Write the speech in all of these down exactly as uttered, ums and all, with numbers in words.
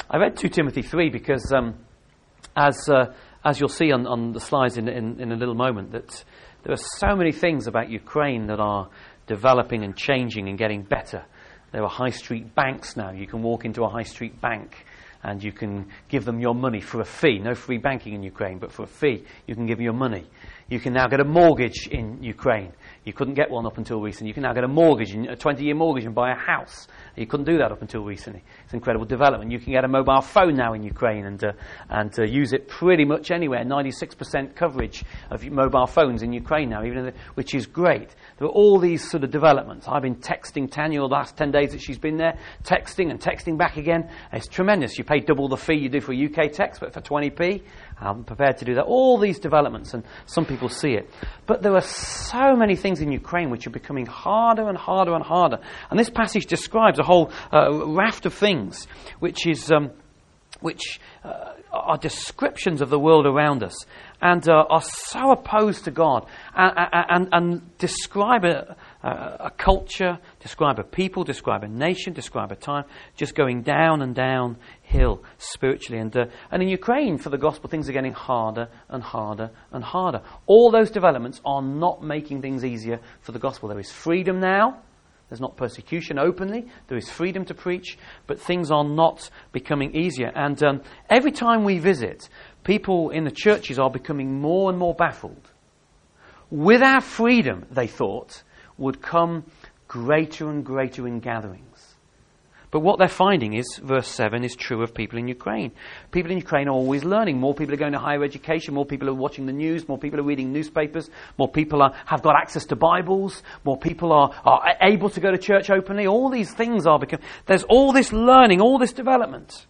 I read two Timothy three because, um, as uh, as you'll see on, on the slides in, in, in a little moment, that there are so many things about Ukraine that are developing and changing and getting better. There are high street banks now. You can walk into a high street bank and you can give them your money for a fee. No free banking in Ukraine, but for a fee, you can give your money. You can now get a mortgage in Ukraine. You couldn't get one up until recently. You can now get a mortgage, a twenty-year mortgage, and buy a house. You couldn't do that up until recently. It's incredible development. You can get a mobile phone now in Ukraine and uh, and uh, use it pretty much anywhere. ninety-six percent coverage of mobile phones in Ukraine now, even the, which is great. There are all these sort of developments. I've been texting Tanya the last ten days that she's been there, texting and texting back again. It's tremendous. You pay double the fee you do for a U K text, but for twenty p, I'm prepared to do that. All these developments, and some people see it. But there are so many things in Ukraine which are becoming harder and harder and harder. And this passage describes a whole uh, raft of things which is um, which uh, are descriptions of the world around us and uh, are so opposed to God and, and, and describe a, a culture, describe a people, describe a nation, describe a time, just going down and down hill spiritually. And, uh, and in Ukraine, for the gospel, things are getting harder and harder and harder. All those developments are not making things easier for the gospel. There is freedom now. There's not persecution openly. There is freedom to preach, but things are not becoming easier. And um, every time we visit, people in the churches are becoming more and more baffled. With our freedom, they thought, would come greater and greater in gatherings. But what they're finding is, verse seven is true of people in Ukraine. People in Ukraine are always learning. More people are going to higher education. More people are watching the news. More people are reading newspapers. More people are, have got access to Bibles. More people are, are able to go to church openly. All these things are becoming... There's all this learning, all this development.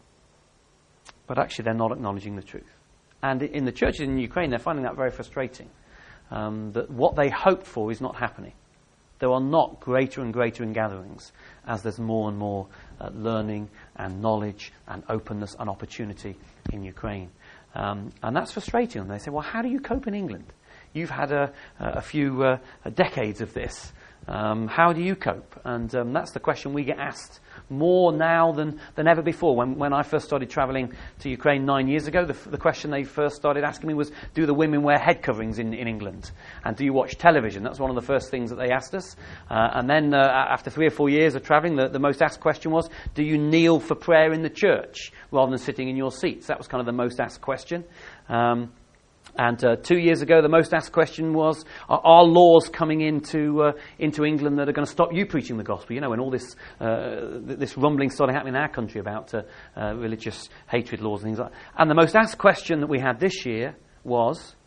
But actually they're not acknowledging the truth. And in the churches in Ukraine, they're finding that very frustrating. Um, that what they hoped for is not happening. There are not greater and greater in gatherings as there's more and more uh, learning and knowledge and openness and opportunity in Ukraine. Um, and that's frustrating. And they say, well, how do you cope in England? You've had a, a few uh, decades of this. Um, how do you cope? And um, that's the question we get asked more now than, than ever before. When when I first started travelling to Ukraine nine years ago, the, the question they first started asking me was, do the women wear head coverings in, in England? And do you watch television? That's one of the first things that they asked us. Uh, and then uh, after three or four years of travelling, the, the most asked question was, do you kneel for prayer in the church rather than sitting in your seats? That was kind of the most asked question. Um, And uh, two years ago, the most asked question was, are, are laws coming into uh, into England that are going to stop you preaching the gospel? You know, when all this uh, this rumbling started happening in our country about uh, uh, religious hatred laws and things like that. And the most asked question that we had this year was,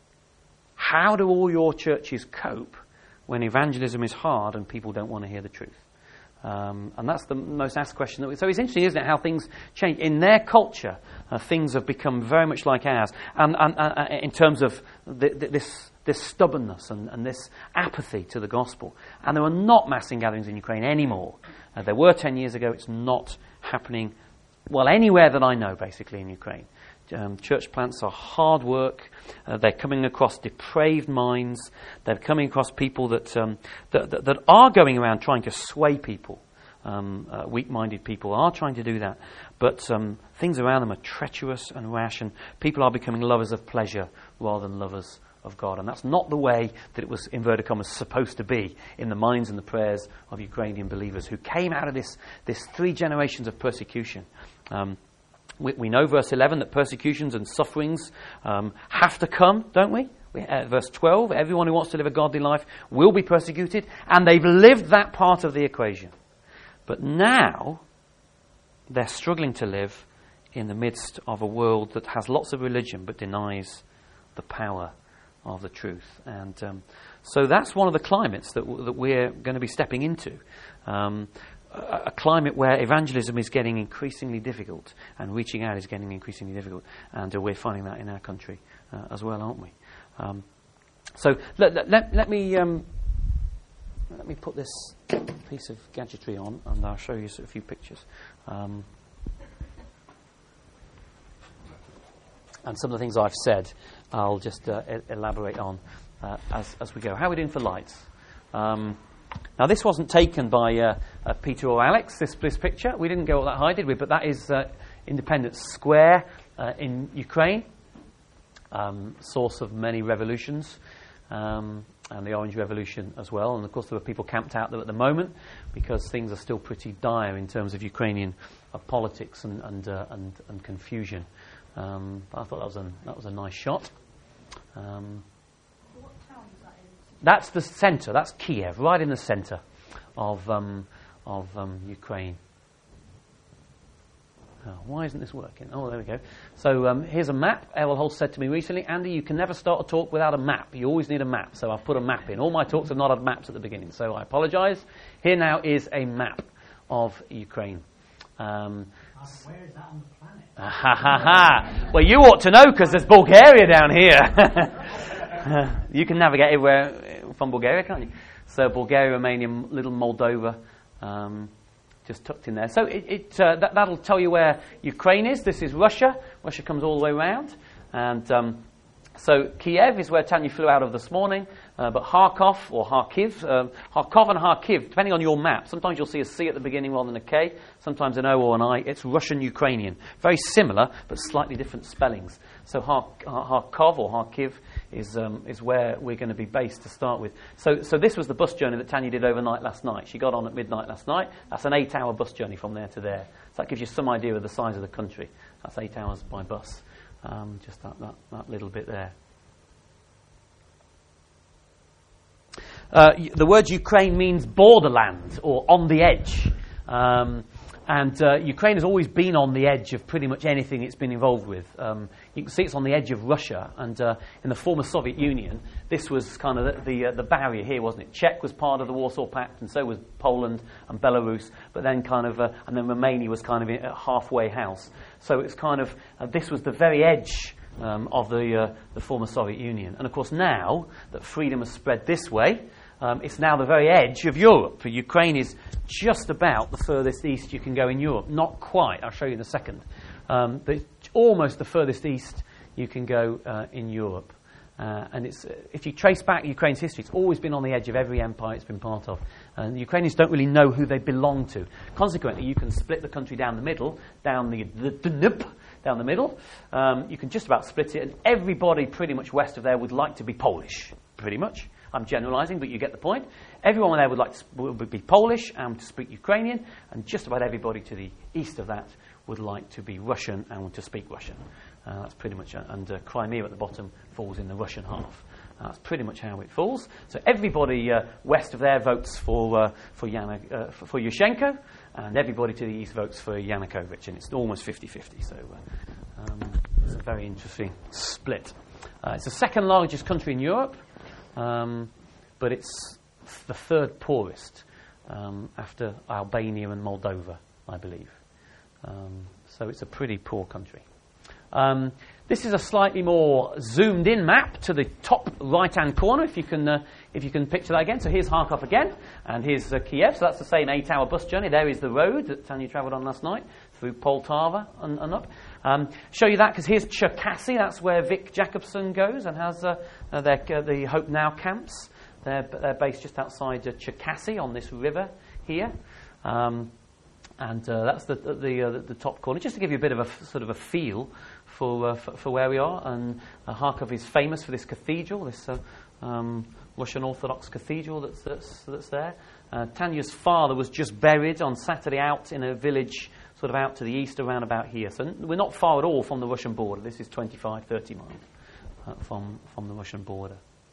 how do all your churches cope when evangelism is hard and people don't want to hear the truth? Um, and that's the most asked question. That we, so it's interesting, isn't it, how things change. In their culture, uh, things have become very much like ours. And, and, and in terms of the, the, this this stubbornness and, and this apathy to the gospel. And there are not mass gatherings in Ukraine anymore. Uh, there were ten years ago. It's not happening, well, anywhere that I know, basically, in Ukraine. Um, church plants are hard work. Uh, they're coming across depraved minds. They're coming across people that um, that, that, that are going around trying to sway people. Um, uh, weak-minded people are trying to do that. But um, things around them are treacherous and rash, and people are becoming lovers of pleasure rather than lovers of God. And that's not the way that it was, inverted commas, supposed to be in the minds and the prayers of Ukrainian believers who came out of this, this three generations of persecution. Um, We, we know, verse eleven, that persecutions and sufferings um, have to come, don't we? we uh, verse twelve, everyone who wants to live a godly life will be persecuted, and they've lived that part of the equation. But now, they're struggling to live in the midst of a world that has lots of religion but denies the power of the truth. And um, so that's one of the climates that, w- that we're going to be stepping into. Um, a climate where evangelism is getting increasingly difficult and reaching out is getting increasingly difficult, and uh, we're finding that in our country uh, as well, aren't we? Um, so let, let, let me um, let me put this piece of gadgetry on, and I'll show you a few pictures. Um, and some of the things I've said, I'll just uh, e- elaborate on uh, as as we go. How are we doing for lights? Um, Now, this wasn't taken by uh, uh, Peter or Alex, this, this picture. We didn't go that high, did we? But that is uh, Independence Square uh, in Ukraine, um, source of many revolutions, um, and the Orange Revolution as well. And of course there were people camped out there at the moment because things are still pretty dire in terms of Ukrainian uh, politics and and, uh, and and confusion. Um, I thought that was a that was a nice shot. Um, what town is that in? that's the centre. That's Kiev, right in the centre of um, of um, Ukraine. Oh, why isn't this working? Oh, there we go. So um, here's a map. Errol Holst said to me recently, Andy, you can never start a talk without a map. You always need a map. So I've put a map in. All my talks have not had maps at the beginning, so I apologise. Here now is a map of Ukraine. Um, Uh, where is that on the planet? ha ha ha! Well, you ought to know because there's Bulgaria down here. You can navigate everywhere from Bulgaria, can't you? So Bulgaria, Romania, little Moldova. Um, just tucked in there. So it, it uh, that, that'll tell you where Ukraine is. This is Russia. Russia comes all the way around. And um, so Kiev is where Tanya flew out of this morning. Uh, but Kharkov or Kharkiv, uh, Kharkov and Kharkiv, depending on your map, sometimes you'll see a C at the beginning rather than a K, sometimes an O or an I. It's Russian-Ukrainian. Very similar, but slightly different spellings. So Kharkov or Kharkiv is um, is where we're going to be based to start with. So so this was the bus journey that Tanya did overnight last night. She got on at midnight last night. That's an eight-hour bus journey from there to there. So that gives you some idea of the size of the country. That's eight hours by bus. Um, just that, that, that little bit there. Uh, the word Ukraine means borderland or on the edge. Um, and uh, Ukraine has always been on the edge of pretty much anything it's been involved with. Um, you can see it's on the edge of Russia. And uh, in the former Soviet Union, this was kind of the the, uh, the barrier here, wasn't it? Czech was part of the Warsaw Pact, and so was Poland and Belarus. But then kind of, uh, and then Romania was kind of a halfway house. So it's kind of, uh, this was the very edge um, of the uh, the former Soviet Union. And of course now that freedom has spread this way, Um, it's now the very edge of Europe. Ukraine is just about the furthest east you can go in Europe. Not quite. I'll show you in a second. Um, but it's almost the furthest east you can go uh, in Europe. Uh, and it's uh, if you trace back Ukraine's history, it's always been on the edge of every empire it's been part of. And the Ukrainians don't really know who they belong to. Consequently, you can split the country down the middle, down the the, the Danube, down the middle. Um, you can just about split it, and everybody pretty much west of there would like to be Polish, pretty much. I'm generalising, but you get the point. Everyone there would like to would be Polish and to speak Ukrainian, and just about everybody to the east of that would like to be Russian and to speak Russian. Uh, that's pretty much, uh, and uh, Crimea at the bottom falls in the Russian half. Uh, that's pretty much how it falls. So everybody uh, west of there votes for uh, for, Yana, uh, for for Yushchenko, and everybody to the east votes for Yanukovych, and it's almost fifty-fifty. So uh, um, it's a very interesting split. Uh, it's the second largest country in Europe. Um, but it's the third poorest um, after Albania and Moldova, I believe. Um, so it's a pretty poor country. Um, this is a slightly more zoomed-in map to the top right-hand corner, if you can uh, if you can picture that again. So here's Kharkov again, and here's uh, Kiev. So that's the same eight-hour bus journey. There is the road that Tanya travelled on last night through Poltava and, and up. Um, show you that because here's Cherkasy. That's where Vic Jacobson goes and has uh, uh, their, uh, the Hope Now camps. They're, they're based just outside uh, Cherkasy on this river here. Um, and uh, that's the the, uh, the top corner, just to give you a bit of a f- sort of a feel for, uh, for for where we are. And uh, Kharkov is famous for this cathedral, this uh, um, Russian Orthodox cathedral that's that's, that's there. Uh, Tanya's father was just buried on Saturday out in a village sort of out to the east around about here. So we're not far at all from the Russian border. This is twenty-five, thirty miles uh, from, from the Russian border.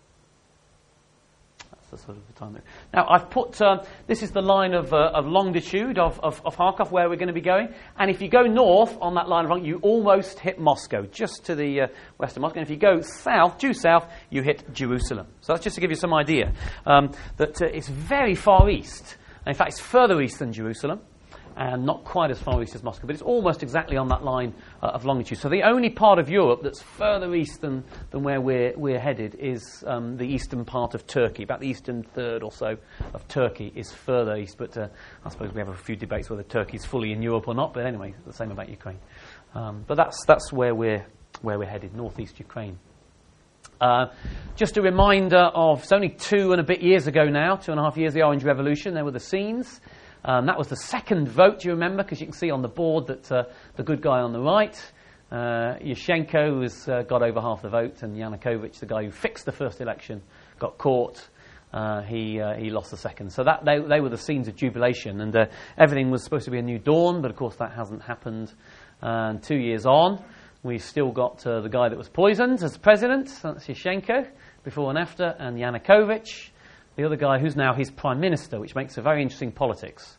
That's the sort of the time. Now, I've put, uh, this is the line of, uh, of longitude of, of, of Kharkov, where we're going to be going. And if you go north on that line of longitude, you almost hit Moscow, just to the uh, west of Moscow. And if you go south, due south, you hit Jerusalem. So that's just to give you some idea um, that uh, it's very far east. And in fact, it's further east than Jerusalem, and not quite as far east as Moscow, but it's almost exactly on that line uh, of longitude. So the only part of Europe that's further east than, than where we're, we're headed is um, the eastern part of Turkey. About the eastern third or so of Turkey is further east, but uh, I suppose we have a few debates whether Turkey's fully in Europe or not, but anyway, the same about Ukraine. Um, but that's that's where we're where we're headed, northeast Ukraine. Uh, just a reminder of, it's only two and a bit years ago now, two and a half years, the Orange Revolution. There were the scenes. Um, that was the second vote, do you remember? Because you can see on the board that uh, the good guy on the right, uh, Yushchenko, has uh, got over half the vote, and Yanukovych, the guy who fixed the first election, got caught. Uh, he uh, he lost the second. So that they, they were the scenes of jubilation, and uh, everything was supposed to be a new dawn, but of course that hasn't happened. And two years on, we've still got uh, the guy that was poisoned as president, that's Yushchenko, before and after, and Yanukovych, the other guy who's now his prime minister, which makes a very interesting politics.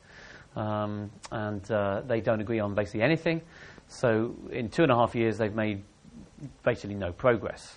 Um, and uh, they don't agree on basically anything. So in two and a half years, they've made basically no progress.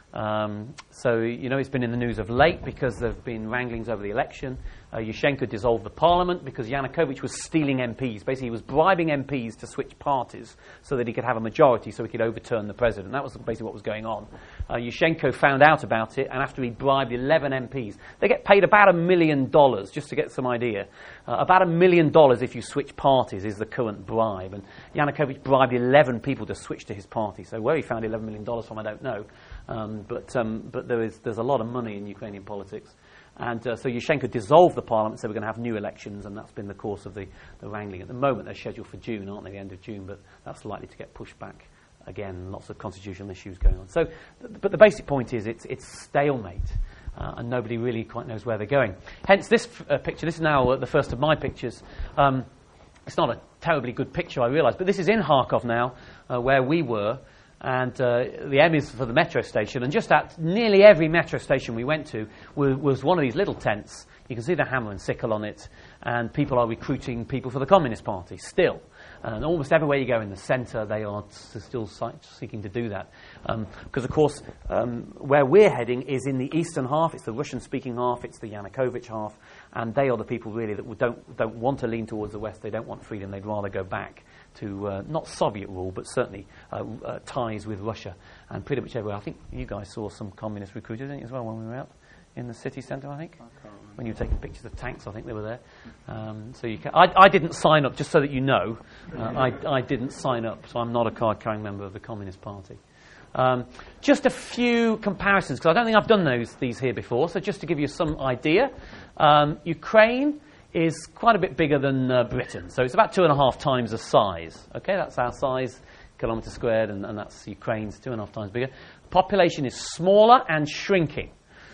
Um, so, you know, it's been in the news of late because there have been wranglings over the election. Uh, Yushchenko dissolved the parliament because Yanukovych was stealing M Ps. Basically, he was bribing M Ps to switch parties so that he could have a majority so he could overturn the president. That was basically what was going on. Uh, Yushchenko found out about it, and after he bribed eleven M Ps, they get paid about a million dollars, just to get some idea. Uh, about a million dollars if you switch parties is the current bribe. And Yanukovych bribed eleven people to switch to his party. So where he found eleven million dollars from, I don't know. Um, but um, but there is there's a lot of money in Ukrainian politics. And uh, so Yushchenko dissolved the parliament, so we're going to have new elections, and that's been the course of the, the wrangling. At the moment, they're scheduled for June, aren't they, the end of June, but that's likely to get pushed back again, lots of constitutional issues going on. So, th- but the basic point is it's, it's stalemate, uh, and nobody really quite knows where they're going. Hence this f- uh, picture, this is now uh, the first of my pictures. Um, it's not a terribly good picture, I realise, but this is in Kharkov now, uh, where we were. And uh, the M is for the metro station, and just at nearly every metro station we went to was, was one of these little tents. You can see the hammer and sickle on it, and people are recruiting people for the Communist Party still. And almost everywhere you go in the centre, they are t- still seeking to do that. Because, um, of course, um, where we're heading is in the eastern half. It's the Russian-speaking half. It's the Yanukovych half. And they are the people, really, that don't, don't want to lean towards the West. They don't want freedom. They'd rather go back to uh, not Soviet rule, but certainly uh, uh, ties with Russia. And pretty much everywhere. I think you guys saw some communist recruiters, didn't you, as well, when we were out in the city centre, I think? I can't remember. When you were taking pictures of tanks, I think they were there. Um, so you can, I, I didn't sign up, just so that you know. Uh, I, I didn't sign up, so I'm not a card-carrying member of the Communist Party. Um, just a few comparisons, because I don't think I've done those these here before, so just to give you some idea. Um, Ukraine is quite a bit bigger than uh, Britain, so it's about two and a half times the size. Okay, that's our size, kilometre squared, and, and that's Ukraine's two and a half times bigger. Population is smaller and shrinking.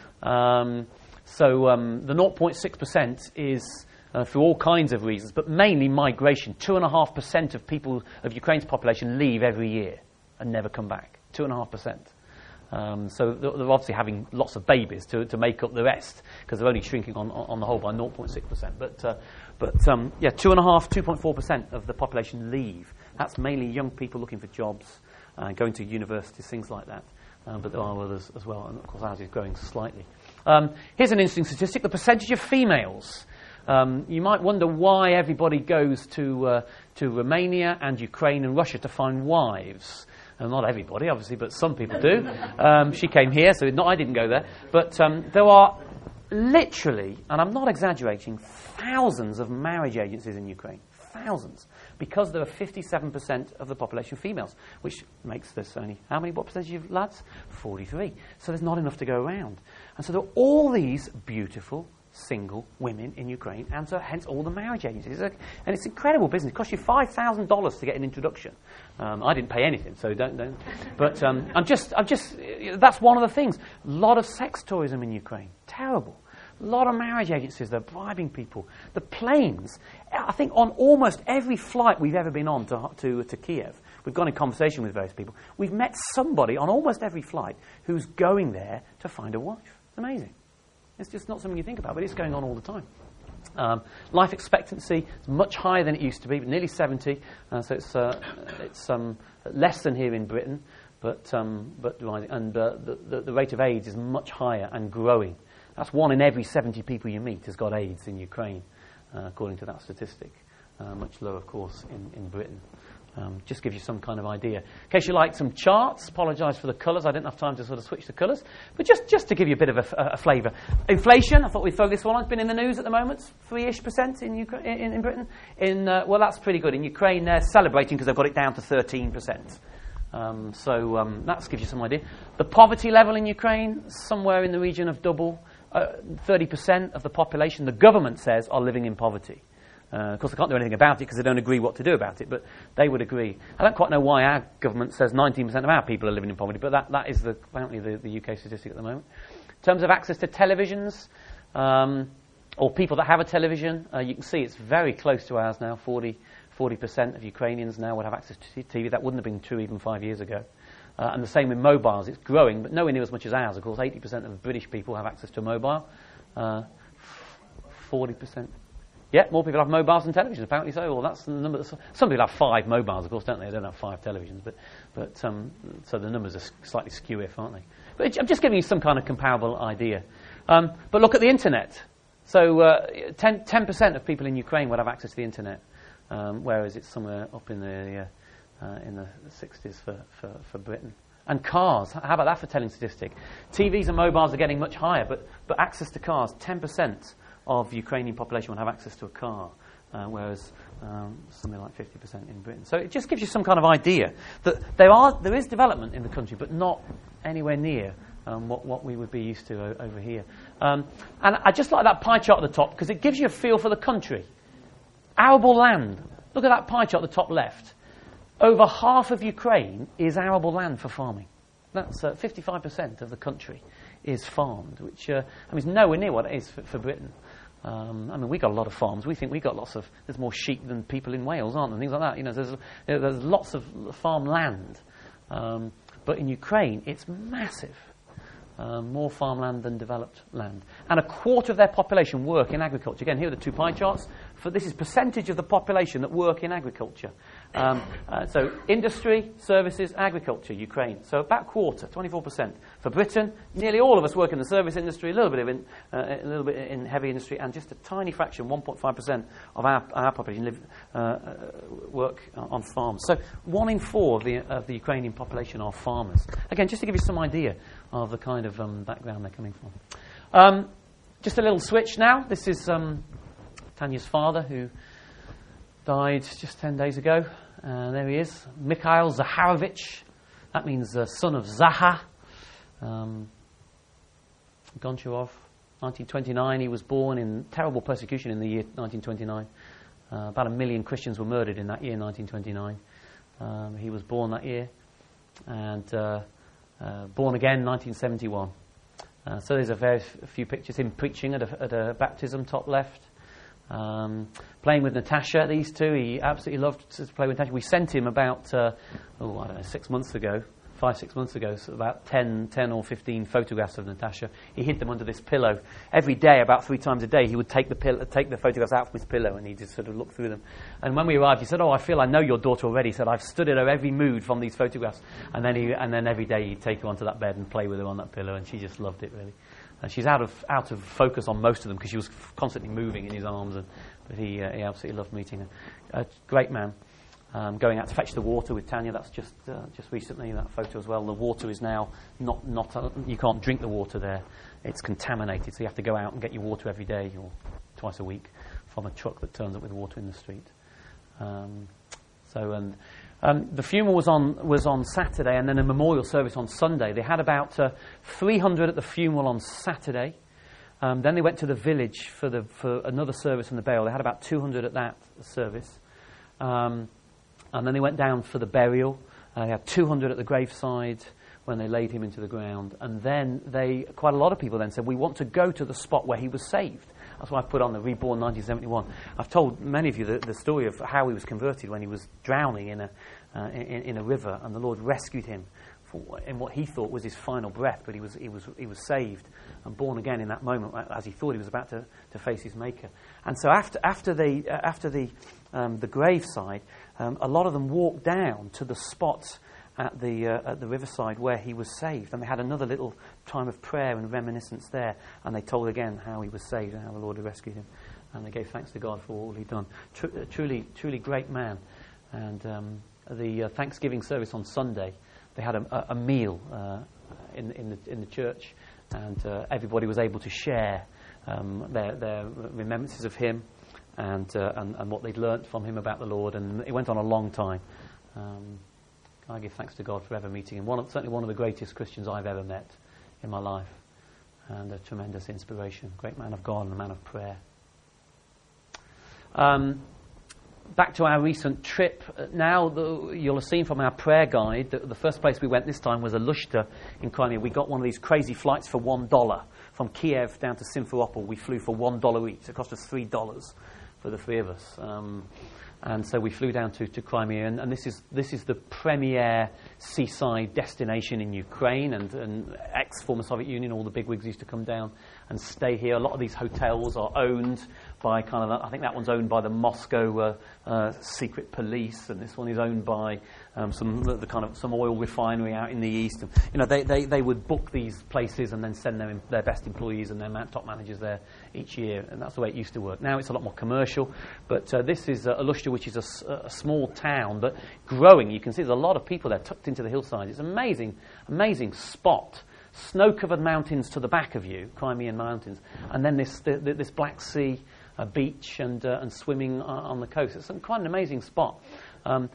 Um, so um, the zero point six percent is uh, for all kinds of reasons, but mainly migration. Two and a half percent of people of Ukraine's population leave every year and never come back. Two and a half percent. Um, so they're obviously having lots of babies to, to make up the rest, because they're only shrinking on, on the whole by zero point six percent. But uh, but um, yeah, two and a half, two point four percent of the population leave. That's mainly young people looking for jobs, uh, going to universities, things like that. Um, but there are others as well, and of course ours is growing slightly. Um, here's an interesting statistic: the percentage of females. Um, you might wonder why everybody goes to uh, to Romania and Ukraine and Russia to find wives. And not everybody, obviously, but some people do. Um, she came here, so not, I didn't go there. But um, there are literally, and I'm not exaggerating, thousands of marriage agencies in Ukraine. Thousands. Because there are fifty-seven percent of the population females, which makes this only, how many, what percentage of lads? forty-three. So there's not enough to go around. And so there are all these beautiful single women in Ukraine, and so hence all the marriage agencies. And it's incredible business. It costs you five thousand dollars to get an introduction. Um, I didn't pay anything, so don't, don't. But um, I'm just, I'm just, that's one of the things. A lot of sex tourism in Ukraine. Terrible. A lot of marriage agencies, they're bribing people. The planes, I think on almost every flight we've ever been on to, to, to Kiev, we've gone in conversation with various people. We've met somebody on almost every flight who's going there to find a wife. It's amazing. It's just not something you think about, but it's going on all the time. Um, life expectancy is much higher than it used to be, nearly seventy, uh, so it's uh, it's um, less than here in Britain, but um, but rising. And uh, the, the the rate of AIDS is much higher and growing. That's one in every seventy people you meet has got AIDS in Ukraine, uh, according to that statistic. Uh, much lower, of course, in, in Britain. Um, just gives you some kind of idea. In case you like some charts, apologise for the colours. I didn't have time to sort of switch the colours. But just, just to give you a bit of a, a flavour. Inflation, I thought we'd throw this one on. It's been in the news at the moment, three-ish percent in, Ukra- in, in Britain. In uh, well, that's pretty good. In Ukraine, they're celebrating because they've got it down to thirteen percent. Um, so um, that gives you some idea. The poverty level in Ukraine, somewhere in the region of double. Uh, thirty percent of the population, the government says, are living in poverty. Uh, of course, they can't do anything about it because they don't agree what to do about it, but they would agree. I don't quite know why our government says nineteen percent of our people are living in poverty, but that, that is the, apparently the, the U K statistic at the moment. In terms of access to televisions, um, or people that have a television, uh, you can see it's very close to ours now. forty percent of Ukrainians now would have access to T V. That wouldn't have been true even five years ago. Uh, and the same with mobiles. It's growing, but nowhere near as much as ours. Of course, eighty percent of British people have access to a mobile. Uh, forty percent. Yeah, more people have mobiles than televisions, apparently so. Well, that's the number. Some people have five mobiles, of course, don't they? They don't have five televisions. But, but um, so the numbers are slightly skew-if, aren't they? But I'm just giving you some kind of comparable idea. Um, but look at the internet. So uh, ten percent of people in Ukraine would have access to the internet, um, whereas it's somewhere up in the... Uh, Uh, in the sixties for, for, for Britain. And cars, how about that for telling statistic? T Vs and mobiles are getting much higher, but, but access to cars, ten percent of the Ukrainian population will have access to a car, uh, whereas um, something like fifty percent in Britain. So it just gives you some kind of idea that there are there is development in the country, but not anywhere near um, what, what we would be used to o- over here. Um, and I just like that pie chart at the top, because it gives you a feel for the country. Arable land. Look at that pie chart at the top left. Over half of Ukraine is arable land for farming. That's uh, fifty-five percent of the country is farmed, which uh, I mean, is nowhere near what it is for, for Britain. Um, I mean, we got a lot of farms. We think we got lots of. There's more sheep than people in Wales, aren't there? Things like that. You know, there's you know, there's lots of farm land, um, but in Ukraine it's massive. Um, more farmland than developed land. And a quarter of their population work in agriculture. Again, here are the two pie charts. For this is percentage of the population that work in agriculture. Um, uh, so industry, services, agriculture, Ukraine. So about a quarter, twenty-four percent. For Britain, nearly all of us work in the service industry, a little bit of in, uh, a little bit in heavy industry, and just a tiny fraction, one point five percent of our, our population live, uh, uh, work on farms. So one in four of the, of the Ukrainian population are farmers. Again, just to give you some idea of the kind of um, background they're coming from. Um, just a little switch now. This is um, Tanya's father, who died just ten days ago. Uh, there he is, Mikhail Zaharovich. That means uh, son of Zaha. Um, Goncharov, nineteen twenty-nine. He was born in terrible persecution in the year nineteen twenty-nine. Uh, about a million Christians were murdered in that year, nineteen twenty-nine. Um, he was born that year. And... Uh, Uh, born again, nineteen seventy-one. Uh, so there's a very f- few pictures. Him preaching at a, at a baptism, top left. Um, playing with Natasha, these two. He absolutely loved to play with Natasha. We sent him about, uh, oh, I don't know, six months ago, five, six months ago, so about ten, ten or fifteen photographs of Natasha. He hid them under this pillow. Every day, about three times a day, he would take the pill- take the photographs out from his pillow, and he'd just sort of look through them. And when we arrived, he said, "Oh, I feel I know your daughter already." He said, "I've studied her every mood from these photographs." And then he, and then every day he'd take her onto that bed and play with her on that pillow, and she just loved it, really. Uh, she's out of out of focus on most of them because she was f- constantly moving in his arms, and, but he, uh, he absolutely loved meeting her. A great man. Um, going out to fetch the water with Tanya, that's just uh, just recently, that photo as well. The water is now not, not uh, you can't drink the water there. It's contaminated, so you have to go out and get your water every day or twice a week from a truck that turns up with water in the street. Um, so and um, the funeral was on was on Saturday, and then a memorial service on Sunday. They had about uh, three hundred at the funeral on Saturday. Um, then they went to the village for the for another service in the burial. They had about two hundred at that service. Um, And then they went down for the burial. Uh, they had two hundred at the graveside when they laid him into the ground. And then they, quite a lot of people then said, we want to go to the spot where he was saved. That's why I put on the Reborn nineteen seventy-one. I've told many of you the, the story of how he was converted when he was drowning in a, uh, in, in a river, and the Lord rescued him for, in what he thought was his final breath, but he was, he was, he was saved and born again in that moment as he thought he was about to, to face his Maker. And so after, after, they, uh, after the, um, the graveside, Um, a lot of them walked down to the spot at the uh, at the riverside where he was saved, and they had another little time of prayer and reminiscence there, and they told again how he was saved and how the Lord had rescued him, and they gave thanks to God for all he'd done. Tr- uh, truly, truly great man. And um, the uh, Thanksgiving service on Sunday, they had a, a, a meal uh, in in the in the church, and uh, everybody was able to share um, their their remembrances of him. And, uh, and and what they'd learnt from him about the Lord, and it went on a long time. Um, I give thanks to God for ever meeting him. One of, certainly one of the greatest Christians I've ever met in my life, and a tremendous inspiration. Great man of God and a man of prayer. Um, back to our recent trip. Uh, now, the, you'll have seen from our prayer guide that the first place we went this time was Alushta in Crimea. We got one of these crazy flights for one dollar. From Kiev down to Simferopol, we flew for one dollar each. It cost us three dollars for the three of us. Um, and so we flew down to, to Crimea, and, and this is this is the premier seaside destination in Ukraine, and, and ex-former Soviet Union. All the bigwigs used to come down and stay here. A lot of these hotels are owned by kind of, I think that one's owned by the Moscow uh, uh, secret police, and this one is owned by um, some the kind of some oil refinery out in the east. And, you know, they, they, they would book these places and then send their their best employees and their man, top managers there each year, and that's the way it used to work. Now it's a lot more commercial, but uh, this is uh, Alushta, which is a, a small town but growing. You can see there's a lot of people there tucked into the hillside. It's an amazing, amazing spot. Snow-covered mountains to the back of you, Crimean mountains, and then this the, this Black Sea uh, beach and uh, and swimming uh, on the coast. It's some, quite an amazing spot. Um,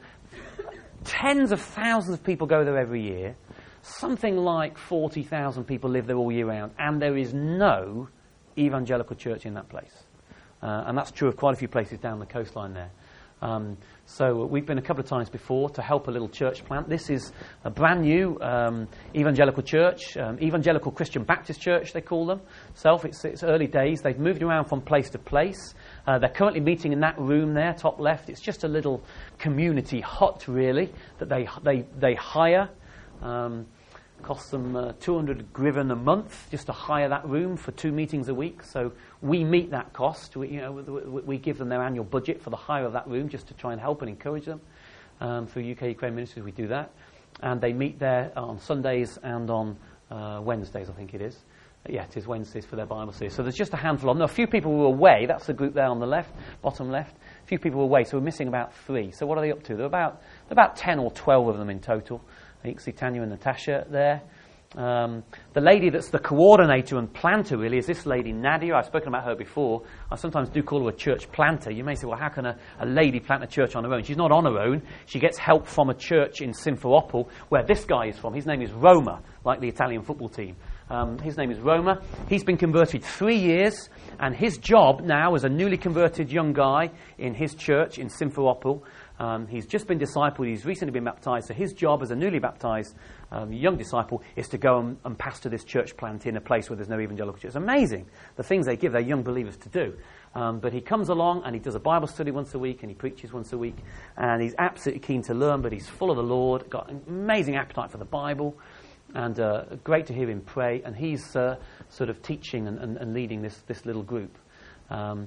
tens of thousands of people go there every year. Something like forty thousand people live there all year round, and there is no evangelical church in that place. Uh, and that's true of quite a few places down the coastline there. Um, so we've been a couple of times before to help a little church plant. This is a brand new um, evangelical church, um, Evangelical Christian Baptist Church they call them. Self, it's, it's early days. They've moved around from place to place. Uh, they're currently meeting in that room there, top left. It's just a little community hut, really, that they they they hire. Um, costs them uh, two hundred griven a month just to hire that room for two meetings a week. So we meet that cost. We, you know, we, we give them their annual budget for the hire of that room just to try and help and encourage them. Um, through U K Ukraine Ministries, we do that. And they meet there on Sundays and on uh, Wednesdays, I think it is. Yeah, it is Wednesdays for their Bible series. So there's just a handful of them. A few people were away. That's the group there on the left, bottom left. A few people were away, so we're missing about three. So what are they up to? They're about, they're about ten or twelve of them in total. You can see Tanya and Natasha there. Um, the lady that's the coordinator and planter, really, is this lady, Nadia. I've spoken about her before. I sometimes do call her a church planter. You may say, well, how can a, a lady plant a church on her own? She's not on her own. She gets help from a church in Simferopol, where this guy is from. His name is Roma, like the Italian football team. Um, his name is Roma. He's been converted three years, and his job now as a newly converted young guy in his church in Simferopol, um, he's just been discipled, he's recently been baptized, so his job as a newly baptized um, young disciple is to go and, and pastor this church plant in a place where there's no evangelical church. It's amazing the things they give their young believers to do. Um, but he comes along and he does a Bible study once a week and he preaches once a week, and he's absolutely keen to learn, but he's full of the Lord, got an amazing appetite for the Bible. And uh, great to hear him pray, and he's uh, sort of teaching and, and, and leading this, this little group. Um,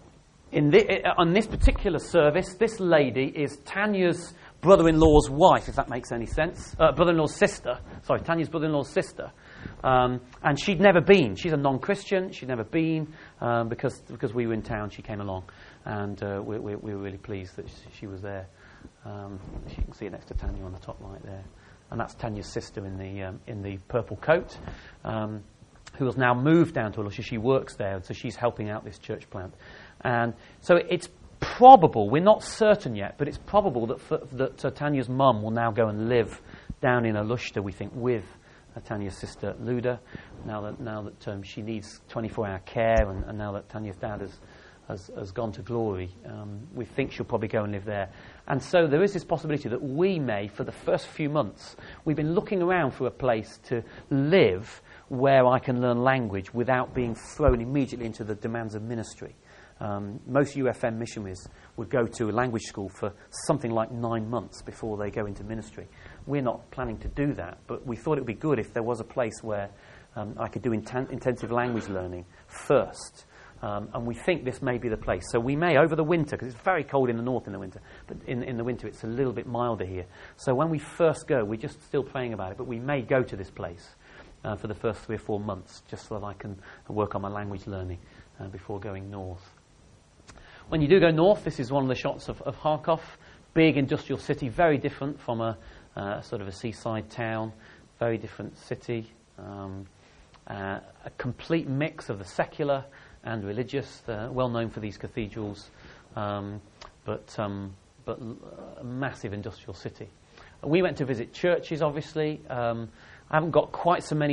in the, on this particular service, this lady is Tanya's brother-in-law's wife, if that makes any sense. Uh, brother-in-law's sister. Sorry, Tanya's brother-in-law's sister. Um, and she'd never been. She's a non-Christian. She'd never been. Um, because because we were in town, she came along. And uh, we, we, we were really pleased that she, she was there. Um, you can see it next to Tanya on the top right there. And that's Tanya's sister in the um, in the purple coat, um, who has now moved down to Alusha. She works there, so she's helping out this church plant. And so it's probable, we're not certain yet, but it's probable that for, that uh, Tanya's mum will now go and live down in Alushta, we think, with uh, Tanya's sister Luda, now that now that um, she needs twenty-four hour care, and, and now that Tanya's dad has Has, has gone to glory. Um, we think she'll probably go and live there. And so there is this possibility that we may, for the first few months, we've been looking around for a place to live where I can learn language without being thrown immediately into the demands of ministry. Um, most U F M missionaries would go to a language school for something like nine months before they go into ministry. We're not planning to do that, but we thought it would be good if there was a place where um, I could do inten- intensive language learning first. Um, and we think this may be the place. So we may, over the winter, because it's very cold in the north in the winter, but in, in the winter it's a little bit milder here. So when we first go, we're just still praying about it, but we may go to this place uh, for the first three or four months, just so that I can work on my language learning uh, before going north. When you do go north, this is one of the shots of, of Kharkov, big industrial city, very different from a uh, sort of a seaside town, very different city, um, uh, a complete mix of the secular and religious, uh, well known for these cathedrals, um, but um, but a massive industrial city. We went to visit churches, obviously. Um, I haven't got quite so many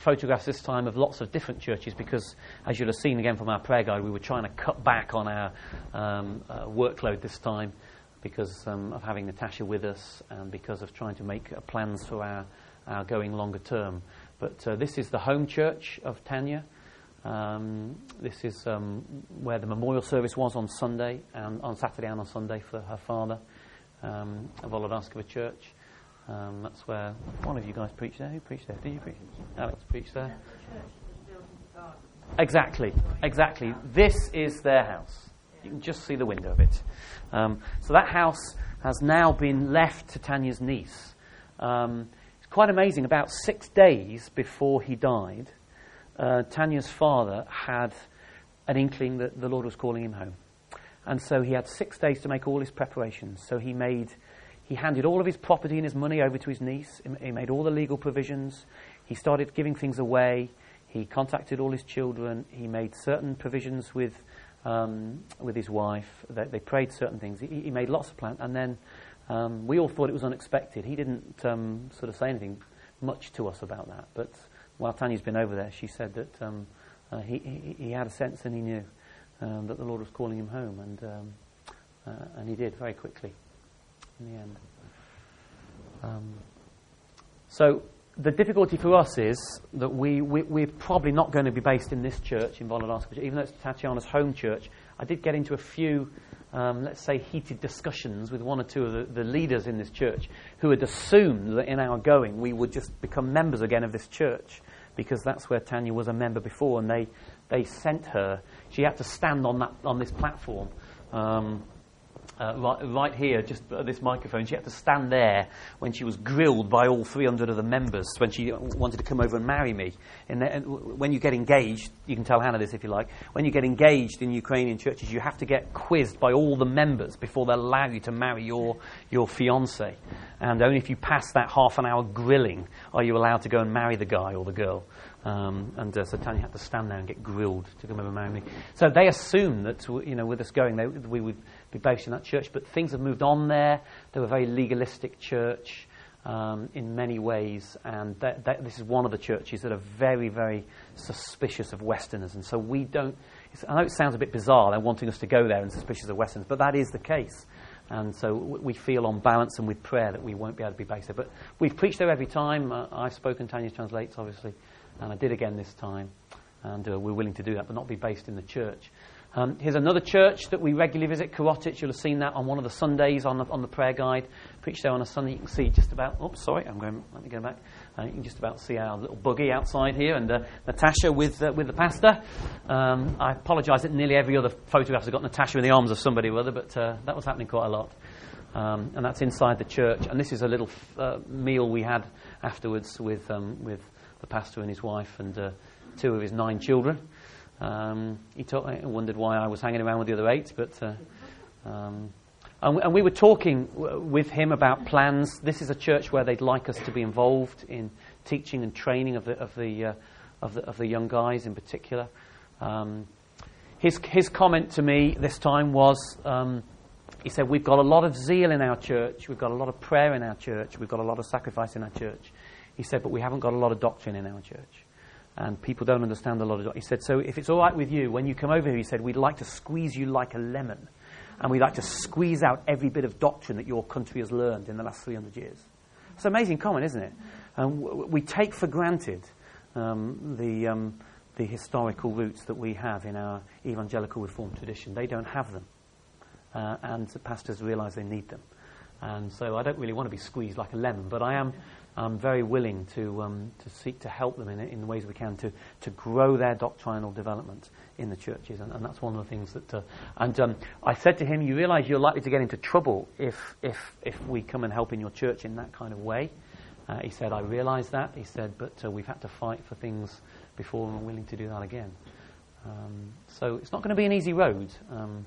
photographs this time of lots of different churches because, as you'll have seen again from our prayer guide, we were trying to cut back on our um, uh, workload this time because um, of having Natasha with us and because of trying to make uh, plans for our, our going longer term. But uh, this is the home church of Tanya. Um, this is um, where the memorial service was on Sunday, and on Saturday and on Sunday for her father, um, of Volodarskova Church. Um, that's where one of you guys preached there. Who preached there? Did you preach? Alex preached there. Exactly, exactly. This is their house. You can just see the window of it. Um, so that house has now been left to Tanya's niece. Um, it's quite amazing. About six days before he died, uh, Tanya's father had an inkling that the Lord was calling him home. And so he had six days to make all his preparations. So he made... He handed all of his property and his money over to his niece. He made all the legal provisions. He started giving things away. He contacted all his children. He made certain provisions with um, with his wife. They, they prayed certain things. He, he made lots of plans. And then um, we all thought it was unexpected. He didn't um, sort of say anything much to us about that. But while Tanya's been over there, she said that um, uh, he, he, he had a sense and he knew um, that the Lord was calling him home. And, um, uh, and he did very quickly. In the end. Um, so the difficulty for us is that we, we, we're probably not going to be based in this church in Volodarskova, even though it's Tatiana's home church. I did get into a few, um, let's say, heated discussions with one or two of the, the leaders in this church who had assumed that in our going we would just become members again of this church because that's where Tanya was a member before, and they, they sent her. She had to stand on that on this platform. Um, Uh, right, right here, just at this microphone. She had to stand there when she was grilled by all three hundred of the members when she wanted to come over and marry me. And, the, and when you get engaged, you can tell Hannah this if you like, when you get engaged in Ukrainian churches, you have to get quizzed by all the members before they'll allow you to marry your, your fiancé. And only if you pass that half an hour grilling are you allowed to go and marry the guy or the girl. Um, and uh, so Tanya had to stand there and get grilled to come over and marry me. So they assumed that, you know, with us going, they, we would be based in that church. But things have moved on there. They were a very legalistic church um, in many ways. And that, that, this is one of the churches that are very, very suspicious of Westerners. And so we don't... It's, I know it sounds a bit bizarre, they're wanting us to go there and suspicious of Westerners, but that is the case. And so we feel on balance and with prayer that we won't be able to be based there. But we've preached there every time. Uh, I've spoken, Tanya translates, obviously. And I did again this time. And uh, we're willing to do that, but not be based in the church. Um, here's another church that we regularly visit, Karotic. You'll have seen that on one of the Sundays on the, on the prayer guide. Preached there on a Sunday. You can see just about... Oops, sorry, I'm going... Let me go back. Uh, you can just about see our little buggy outside here. And uh, Natasha with uh, with the pastor. Um, I apologise that nearly every other photograph has got Natasha in the arms of somebody or other, but uh, that was happening quite a lot. Um, and that's inside the church. And this is a little uh, meal we had afterwards with um, with the pastor and his wife and uh, two of his nine children. Um, he told, I wondered why I was hanging around with the other eight, but uh, um, and, and we were talking w- with him about plans. This is a church where they'd like us to be involved in teaching and training of the of the uh, of the, of the young guys in particular. Um, his his comment to me this time was, um, he said, "We've got a lot of zeal in our church. We've got a lot of prayer in our church. We've got a lot of sacrifice in our church." He said, "But we haven't got a lot of doctrine in our church. And people don't understand a lot of doctrine." He said, "So if it's all right with you, when you come over here," he said, "we'd like to squeeze you like a lemon. And we'd like to squeeze out every bit of doctrine that your country has learned in the last three hundred years. It's an amazing comment, isn't it? And w- we take for granted um, the, um, the historical roots that we have in our evangelical Reformed tradition. They don't have them. Uh, and the pastors realise they need them. And so I don't really want to be squeezed like a lemon, but I am I'm very willing to um, to seek to help them in in the ways we can to, to grow their doctrinal development in the churches, and, and that's one of the things that. Uh, and um, I said to him, "You realise you're likely to get into trouble if if if we come and help in your church in that kind of way." Uh, he said, "I realise that." He said, "But uh, we've had to fight for things before, and we're willing to do that again." Um, so it's not going to be an easy road, um,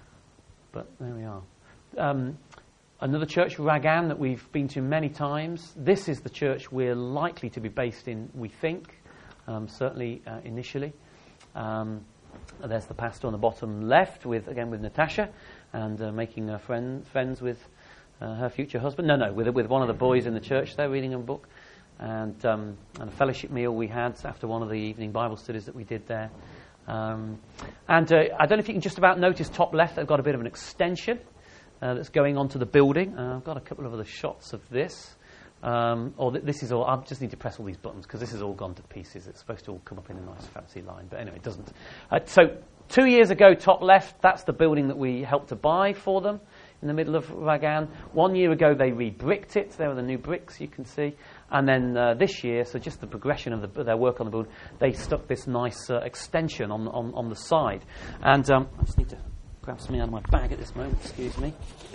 but there we are. Um, Another church, Ragan, that we've been to many times. This is the church we're likely to be based in, we think, um, certainly uh, initially. Um, there's the pastor on the bottom left, with again with Natasha, and uh, making her friend, friends with uh, her future husband. No, no, with with one of the boys in the church there, reading a book. and um, and a fellowship meal we had after one of the evening Bible studies that we did there. Um, and uh, I don't know if you can just about notice top left, they've got a bit of an extension uh, that's going onto the building. Uh, I've got a couple of other shots of this. Um, or th- this is all, I just need to press all these buttons because this has all gone to pieces. It's supposed to all come up in a nice fancy line, but anyway, it doesn't. Uh, so two years ago, top left, that's the building that we helped to buy for them in the middle of Ragan. One year ago, they re-bricked it. There are the new bricks you can see. And then uh, this year, so just the progression of the, their work on the building, they stuck this nice uh, extension on, on on the side. And um, I just need to grab something out of my bag at this moment. Excuse me.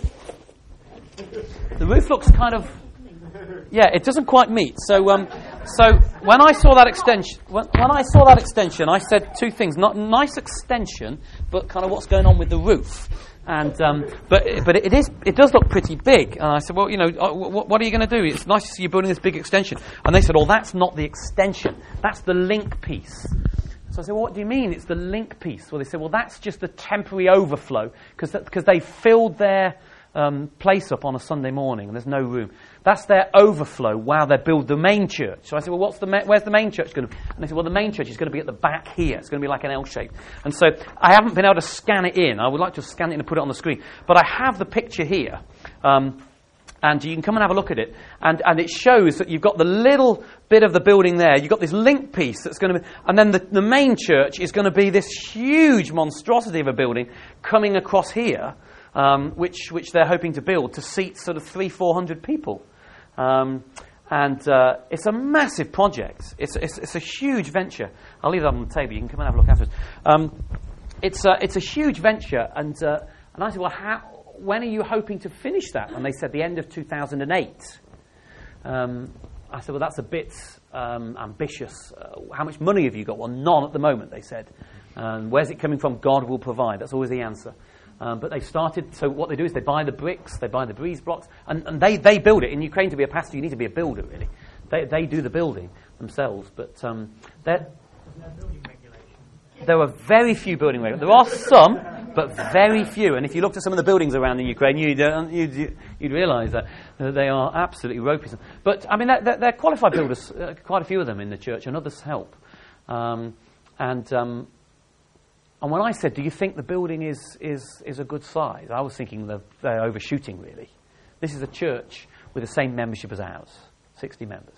The roof looks kind of... Yeah, it doesn't quite meet. So, um, so when I saw that extension, when, when I saw that extension, I said two things: not nice extension, but kind of what's going on with the roof. And um, but but it is it does look pretty big. And I said, well, you know, what, what are you going to do? It's nice to see you building this big extension. And they said, oh, that's not the extension. That's the link piece. So I said, well, what do you mean? It's the link piece. Well, they said, well, that's just the temporary overflow because because they filled their Um, place up on a Sunday morning and there's no room. That's their overflow while they build the main church. So I said, well, what's the ma- where's the main church going to be? And they said, well, the main church is going to be at the back here. It's going to be like an L shape. And so I haven't been able to scan it in. I would like to scan it in and put it on the screen. But I have the picture here. Um, and you can come and have a look at it. And, and it shows that you've got the little bit of the building there. You've got this link piece that's going to be... And then the, the main church is going to be this huge monstrosity of a building coming across here. Um, which which they're hoping to build to seat sort of three, four hundred people, um, and uh, it's a massive project. It's, it's it's a huge venture. I'll leave that on the table. You can come and have a look afterwards. Um, it's a it's a huge venture, and uh, and I said, well, how, when are you hoping to finish that? And they said the end of two thousand eight. Um, I said, well, that's a bit um, ambitious. Uh, how much money have you got? Well, none at the moment, they said. Um, where's it coming from? God will provide. That's always the answer. Um, but they started, so what they do is they buy the bricks, they buy the breeze blocks, and, and they, they build it. In Ukraine, to be a pastor, you need to be a builder, really. They they do the building themselves, but um, there there are very few building regulations. There are some, but very few. And if you looked at some of the buildings around in Ukraine, you'd, uh, you'd, you'd realise that uh, they are absolutely ropey. But, I mean, they're, they're qualified builders, uh, quite a few of them in the church, and others help. Um, and... Um, And when I said, do you think the building is is, is a good size? I was thinking that they're overshooting, really. This is a church with the same membership as ours, sixty members.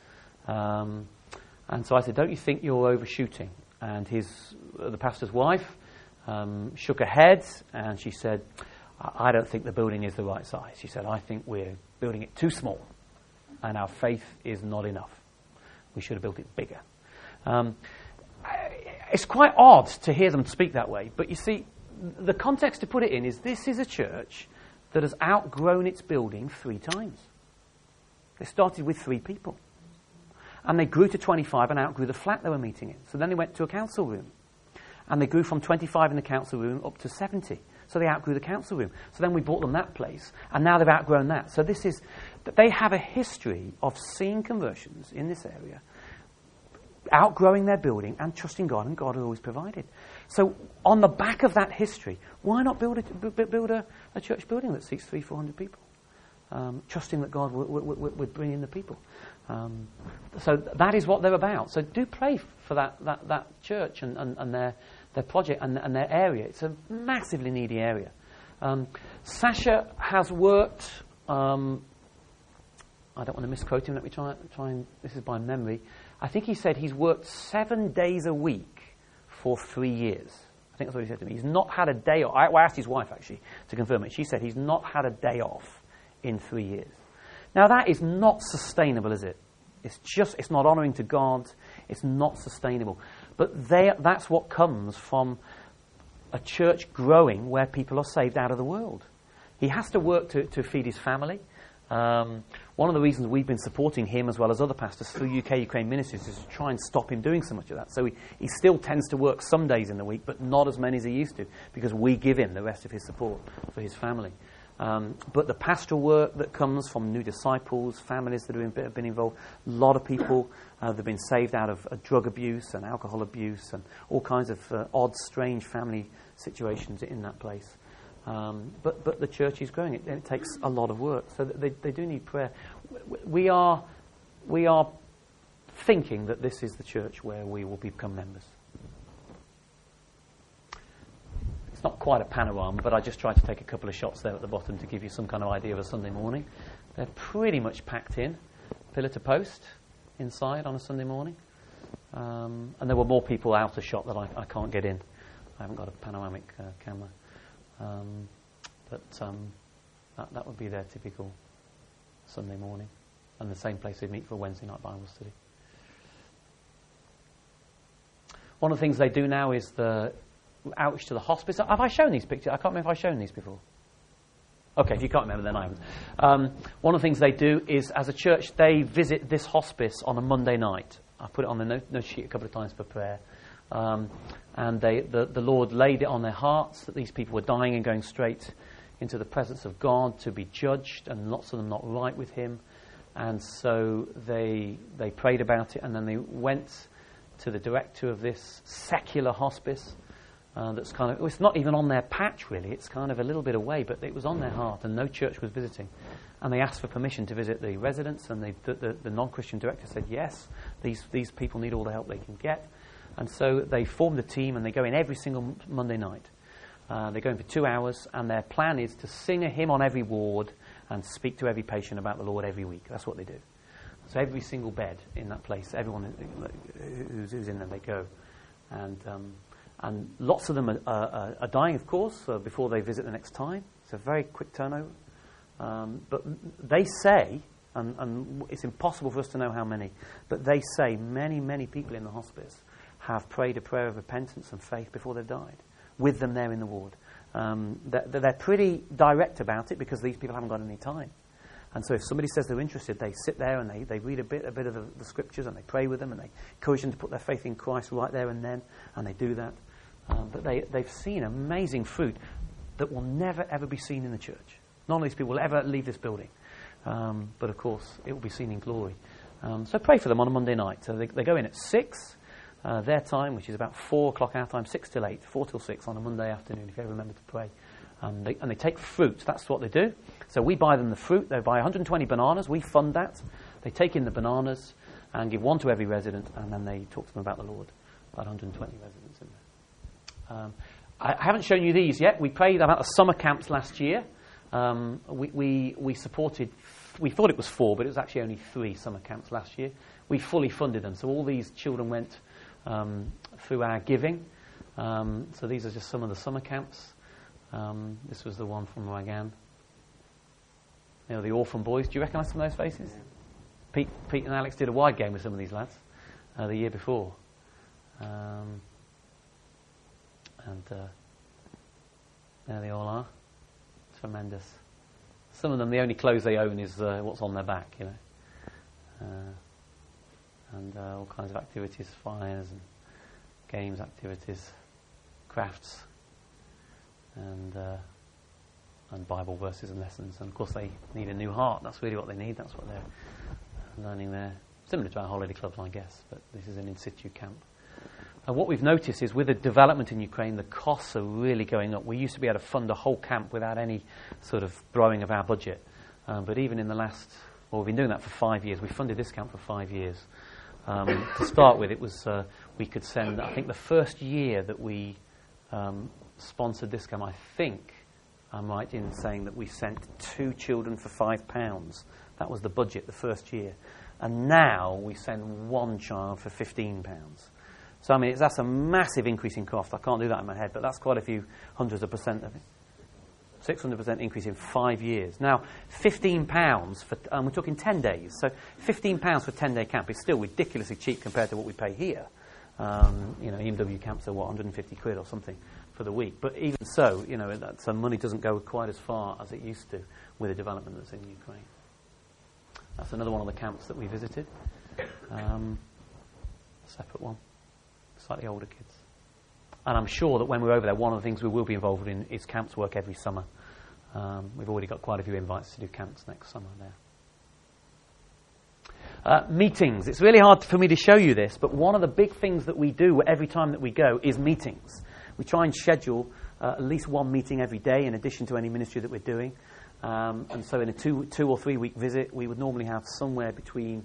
Um, and so I said, don't you think you're overshooting? And his uh, the pastor's wife um, shook her head, and she said, I, I don't think the building is the right size. She said, I think we're building it too small, and our faith is not enough. We should have built it bigger. Um, It's quite odd to hear them speak that way, but you see, the context to put it in is this is a church that has outgrown its building three times. They started with three people, and they grew to twenty-five and outgrew the flat they were meeting in. So then they went to a council room, and they grew from twenty-five in the council room up to seventy. So they outgrew the council room. So then we bought them that place, and now they've outgrown that. So this is, they have a history of seeing conversions in this area, outgrowing their building and trusting God, and God has always provided. So on the back of that history, why not build a, build a, a church building that seats three, four hundred people, um, trusting that God would, would, would bring in the people. Um, so that is what they're about. So do pray for that that, that church and, and, and their their project and, and their area. It's a massively needy area. Um, Sasha has worked. Um, I don't want to misquote him. Let me try try and this is by memory. I think he said he's worked seven days a week for three years. I think that's what he said to me. He's not had a day off. I, well, I asked his wife, actually, to confirm it. She said he's not had a day off in three years. Now, that is not sustainable, is it? It's just, it's not honouring to God. It's not sustainable. But they, that's what comes from a church growing where people are saved out of the world. He has to work to, to feed his family. Um, one of the reasons we've been supporting him as well as other pastors through U K Ukraine Ministries is to try and stop him doing so much of that. So he, he still tends to work some days in the week, but not as many as he used to, because we give him the rest of his support for his family. Um, but the pastoral work that comes from new disciples, families that have been, have been involved, a lot of people uh, that have been saved out of uh, drug abuse and alcohol abuse and all kinds of uh, odd, strange family situations in that place. Um, but but the church is growing, it, and it takes a lot of work. So they they do need prayer. We are we are thinking that this is the church where we will become members. It's not quite a panorama, but I just tried to take a couple of shots there at the bottom to give you some kind of idea of a Sunday morning. They're pretty much packed in, pillar to post, inside on a Sunday morning. Um, and there were more people out of shot that I, I can't get in. I haven't got a panoramic uh, camera. Um, but um, that, that would be their typical Sunday morning. And the same place they meet for a Wednesday night Bible study. One of the things they do now is the outreach to the hospice. Have I shown these pictures? I can't remember if I've shown these before. Okay, if you can't remember, then I haven't. Um, one of the things they do is, as a church, they visit this hospice on a Monday night. I put it on the note, note sheet a couple of times for prayer. Um, and they, the, the Lord laid it on their hearts that these people were dying and going straight into the presence of God to be judged, and lots of them not right with Him. And so they they prayed about it, and then they went to the director of this secular hospice. Uh, that's kind of, it's not even on their patch really, it's kind of a little bit away, but it was on their heart and no church was visiting. And they asked for permission to visit the residents, and they, the, the, the non-Christian director said yes, these, these people need all the help they can get. And so they formed a team and they go in every single Monday night. Uh, they go in for two hours and their plan is to sing a hymn on every ward and speak to every patient about the Lord every week. That's what they do. So every single bed in that place, everyone who's, who's in there, they go. And... Um, And lots of them are, are, are dying, of course, uh, before they visit the next time. It's a very quick turnover. Um, but they say, and, and it's impossible for us to know how many, but they say many, many people in the hospice have prayed a prayer of repentance and faith before they've died, with them there in the ward. Um, they're, they're pretty direct about it because these people haven't got any time. And so if somebody says they're interested, they sit there and they, they read a bit a bit of the, the scriptures and they pray with them and they encourage them to put their faith in Christ right there and then, and they do that. Um, but they, they've seen amazing fruit that will never, ever be seen in the church. None of these people will ever leave this building. Um, but, of course, it will be seen in glory. Um, so pray for them on a Monday night. So they, they go in at six, uh, their time, which is about four o'clock our time, six till eight, four till six on a Monday afternoon, if you ever remember to pray. Um, they, and they take fruit. That's what they do. So we buy them the fruit. They buy one hundred twenty bananas. We fund that. They take in the bananas and give one to every resident, and then they talk to them about the Lord. About one hundred twenty residents in there. Um, I haven't shown you these yet. We prayed about the summer camps last year. Um, we, we, we supported, we thought it was four, but it was actually only three summer camps last year. We fully funded them. So all these children went um, through our giving. Um, so these are just some of the summer camps. Um, this was the one from Ragan. You know, the orphan boys. Do you recognise some of those faces? Pete, Pete and Alex did a wide game with some of these lads uh, the year before. Um, And uh, there they all are. Tremendous. Some of them, the only clothes they own is uh, what's on their back, you know. Uh, and uh, all kinds of activities, fires and games, activities, crafts, and uh, and Bible verses and lessons. And of course, they need a new heart. That's really what they need. That's what they're learning there. Similar to our holiday clubs, I guess, but this is an in situ camp. And what we've noticed is with the development in Ukraine, the costs are really going up. We used to be able to fund a whole camp without any sort of borrowing of our budget. Um, but even in the last, well, we've been doing that for five years. We funded this camp for five years. Um, to start with, it was, uh, we could send, I think the first year that we um, sponsored this camp, I think I'm right in saying that we sent two children for five pounds. That was the budget the first year. And now we send one child for fifteen pounds. So, I mean, it's, that's a massive increase in cost. I can't do that in my head, but that's quite a few hundreds of percent of it. six hundred percent increase in five years. Now, fifteen pounds for, um, we're talking ten days. So, fifteen pounds for a ten-day camp is still ridiculously cheap compared to what we pay here. Um, you know, E M W camps are, what, one hundred fifty quid or something for the week. But even so, you know, that, so money doesn't go quite as far as it used to with the development that's in Ukraine. That's another one of the camps that we visited. Um, separate one. Slightly older kids. And I'm sure that when we're over there, one of the things we will be involved in is camps work every summer. Um, we've already got quite a few invites to do camps next summer there. Uh, meetings. It's really hard for me to show you this, but one of the big things that we do every time that we go is meetings. We try and schedule uh, at least one meeting every day in addition to any ministry that we're doing. Um, and so in a two, two or three week visit, we would normally have somewhere between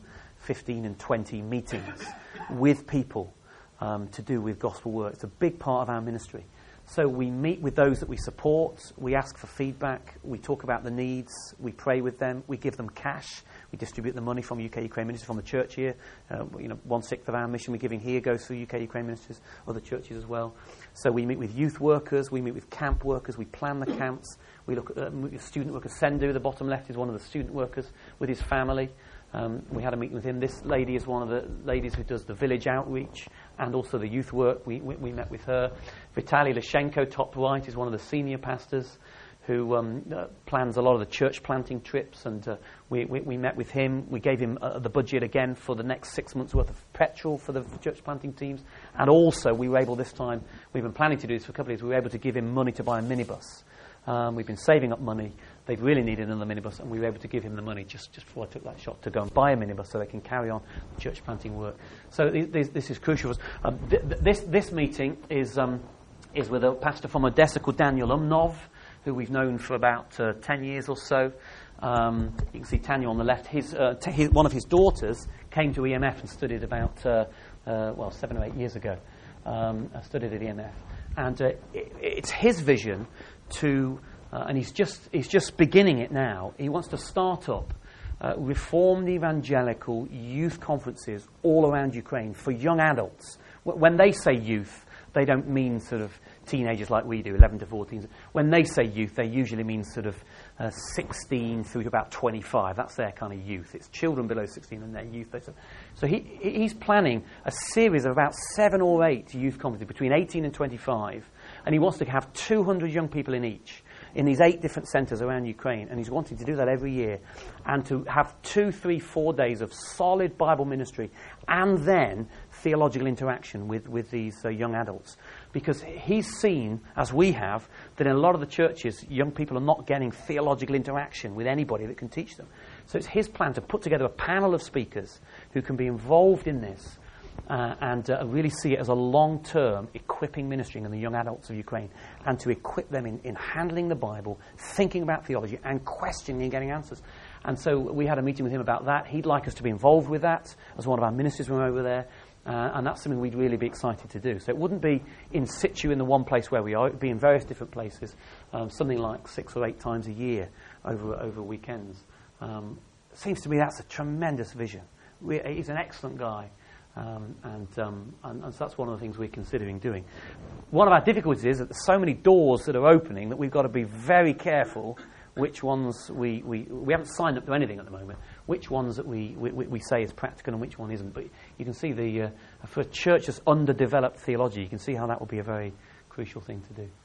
fifteen and twenty meetings with people um, to do with gospel work. It's a big part of our ministry. So we meet with those that we support, we ask for feedback, we talk about the needs, we pray with them, we give them cash, we distribute the money from U K Ukraine Ministries, from the church here. Uh, you know, one-sixth of our mission we're giving here goes through U K Ukraine Ministries, other churches as well. So we meet with youth workers, we meet with camp workers, we plan the camps, we look at uh, student workers. Sendu, the bottom left, is one of the student workers with his family. Um, we had a meeting with him. This lady is one of the ladies who does the village outreach and also the youth work. We, we, we met with her. Vitaly Lashenko, top right, is one of the senior pastors who um, uh, plans a lot of the church planting trips, and uh, we, we, we met with him. We gave him uh, the budget again for the next six months' worth of petrol for the church planting teams, and also we were able this time, we've been planning to do this for a couple of years, we were able to give him money to buy a minibus. Um, we've been saving up money. They've really needed another minibus, and we were able to give him the money just, just before I took that shot to go and buy a minibus so they can carry on the church planting work. So th- th- this is crucial for us. Um, th- th- this, this meeting is, um, is with a pastor from Odessa called Daniel Umnov, who we've known for about uh, ten years or so. Um, you can see Tanya on the left. His, uh, t- his, one of his daughters came to E M F and studied about, uh, uh, well, seven or eight years ago. Um, I studied at E M F. And uh, it, it's his vision to, uh, and he's just he's just beginning it now. He wants to start up uh, Reformed evangelical youth conferences all around Ukraine for young adults. W- when they say youth, they don't mean sort of teenagers like we do, eleven to fourteen. When they say youth, they usually mean sort of uh, sixteen through to about twenty-five. That's their kind of youth. It's children below sixteen and their youth. So he he's planning a series of about seven or eight youth conferences between eighteen and twenty-five, and he wants to have two hundred young people in each, in these eight different centres around Ukraine, and he's wanting to do that every year, and to have two, three, four days of solid Bible ministry, and then theological interaction with, with these uh, young adults. Because he's seen, as we have, that in a lot of the churches, young people are not getting theological interaction with anybody that can teach them. So it's his plan to put together a panel of speakers who can be involved in this, Uh, and uh, really see it as a long-term equipping ministry in the young adults of Ukraine, and to equip them in, in handling the Bible, thinking about theology, and questioning and getting answers. And so we had a meeting with him about that. He'd like us to be involved with that as one of our ministers when we were over there, uh, and that's something we'd really be excited to do. So it wouldn't be in situ in the one place where we are. It would be in various different places, um, something like six or eight times a year over, over weekends. Um, seems to me that's a tremendous vision. We, he's an excellent guy. Um, and, um, and, and so that's one of the things we're considering doing. One of our difficulties is that there's so many doors that are opening that we've got to be very careful which ones we, we, we haven't signed up to anything at the moment, which ones that we, we, we say is practical and which one isn't. But you can see the, uh, for a church that's underdeveloped theology, you can see how that will be a very crucial thing to do.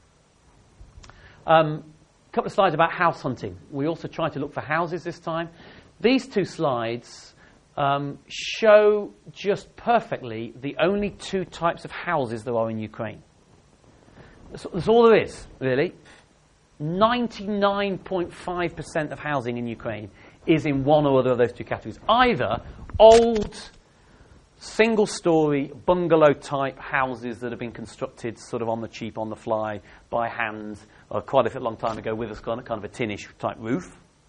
Um, a couple of slides about house hunting. We also tried to look for houses this time. These two slides Um, show just perfectly the only two types of houses there are in Ukraine. That's, that's all there is, really. ninety-nine point five percent of housing in Ukraine is in one or other of those two categories. Either old, single-storey, bungalow-type houses that have been constructed sort of on the cheap, on the fly, by hand, or quite a long time ago with a kind of, kind of a tinish type roof,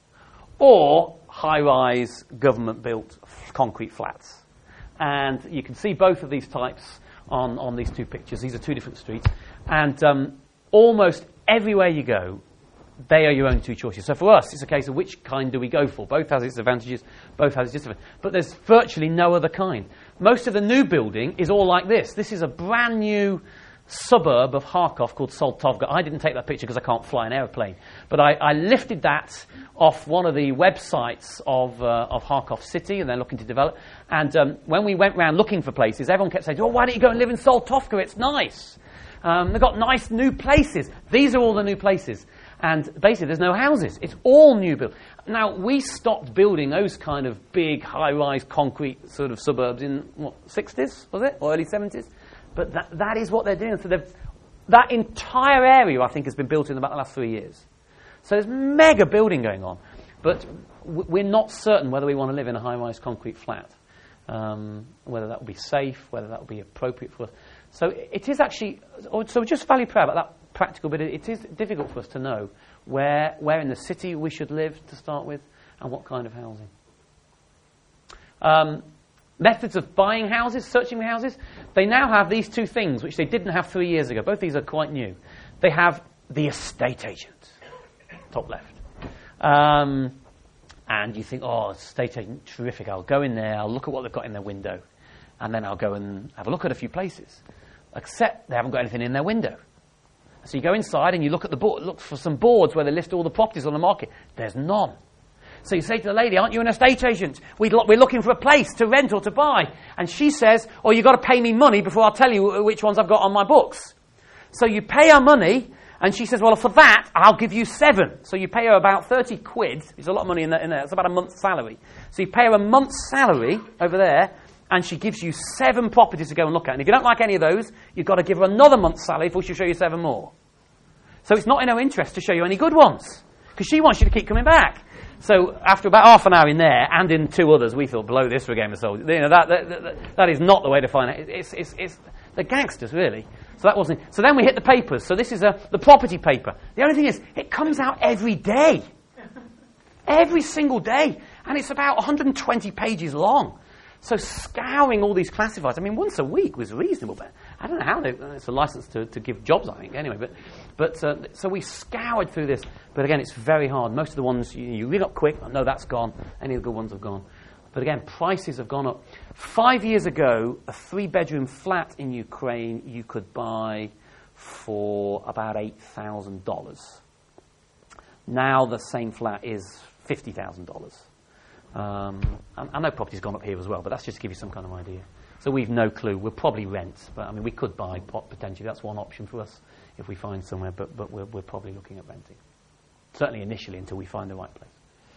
or high-rise, government-built concrete flats. And you can see both of these types on, on these two pictures. These are two different streets. And um, almost everywhere you go, they are your own two choices. So for us, it's a case of which kind do we go for? Both has its advantages, both has its disadvantages. But there's virtually no other kind. Most of the new building is all like this. This is a brand new suburb of Kharkov called Soltovka. I didn't take that picture because I can't fly an aeroplane, but I, I lifted that off one of the websites of uh, of Kharkov city, and they're looking to develop. And um, when we went around looking for places, everyone kept saying, "Oh, why don't you go and live in Soltovka? It's nice. Um, they've got nice new places." These are all the new places, and basically there's no houses. It's all new build. Now we stopped building those kind of big, high-rise concrete sort of suburbs in what sixties was it, or early seventies? But that, that is what they're doing. So that entire area, I think, has been built in about the last three years. So there's mega building going on. But w- we're not certain whether we want to live in a high-rise concrete flat, um, whether that will be safe, whether that will be appropriate for us. So it is actually, so we're just fairly proud about that practical bit. It is difficult for us to know where, where in the city we should live to start with and what kind of housing. Um, methods of buying houses, searching for houses. They now have these two things, which they didn't have three years ago. Both these are quite new. They have the estate agent, top left. Um, and you think, oh, estate agent, terrific. I'll go in there, I'll look at what they've got in their window, and then I'll go and have a look at a few places. Except they haven't got anything in their window. So you go inside and you look at the board, look for some boards where they list all the properties on the market. There's none. So you say to the lady, aren't you an estate agent? We'd lo- we're looking for a place to rent or to buy. And she says, oh, you've got to pay me money before I'll tell you which ones I've got on my books. So you pay her money, and she says, well, for that, I'll give you seven. So you pay her about thirty quid. There's a lot of money in there. In there. It's about a month's salary. So you pay her a month's salary over there, and she gives you seven properties to go and look at. And if you don't like any of those, you've got to give her another month's salary before she'll show you seven more. So it's not in her interest to show you any good ones, because she wants you to keep coming back. So after about half an hour in there, and in two others, we thought, blow this for a game of soldiers. You know, that, that, that, that is not the way to find it. It's, it's, it's the gangsters, really. So that wasn't. So then we hit the papers. So this is a, the property paper. The only thing is, it comes out every day. Every single day. And it's about one hundred twenty pages long. So scouring all these classifieds, I mean, once a week was reasonable, but I don't know how they, it's a license to, to give jobs, I think, anyway. But, but uh, so we scoured through this. But again, it's very hard. Most of the ones, you, you read up quick, oh, no, that's gone. Any of the good ones have gone. But again, prices have gone up. Five years ago, a three-bedroom flat in Ukraine you could buy for about eight thousand dollars. Now the same flat is fifty thousand dollars. Um, I, I know property's gone up here as well, but that's just to give you some kind of idea. So we've no clue. We'll probably rent, but I mean, we could buy potentially. That's one option for us if we find somewhere, but, but we're, we're probably looking at renting. Certainly initially until we find the right place.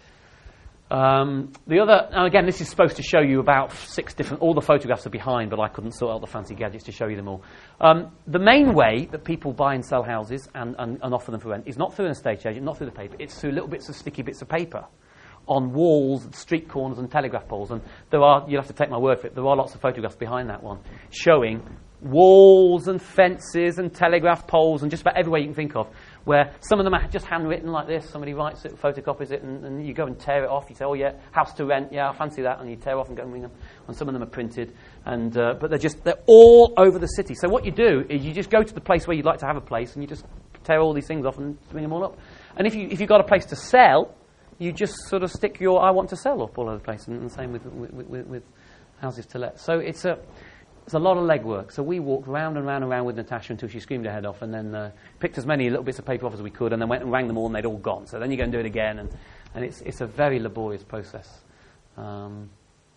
Um, the other, and again, this is supposed to show you about six different, all the photographs are behind, but I couldn't sort out the fancy gadgets to show you them all. Um, the main way that people buy and sell houses and, and, and offer them for rent is not through an estate agent, not through the paper, it's through little bits of sticky bits of paper on walls, street corners and telegraph poles. And there are, you'll have to take my word for it, there are lots of photographs behind that one showing walls and fences and telegraph poles and just about everywhere you can think of, where some of them are just handwritten like this. Somebody writes it, photocopies it, and, and you go and tear it off. You say, oh yeah, house to rent, yeah, I fancy that, and you tear off and go and ring them. And some of them are printed, and uh, but they're just, they're all over the city. So what you do is you just go to the place where you'd like to have a place, and you just tear all these things off and ring them all up. And if, you, if you've got a place to sell, you just sort of stick your I want to sell up all over the place, and the same with, with, with, with houses to let. So it's a... It's a lot of legwork. So we walked round and round and round with Natasha until she screamed her head off, and then uh, picked as many little bits of paper off as we could, and then went and rang them all, and they'd all gone. So then you go and do it again, and, and it's it's a very laborious process. Um,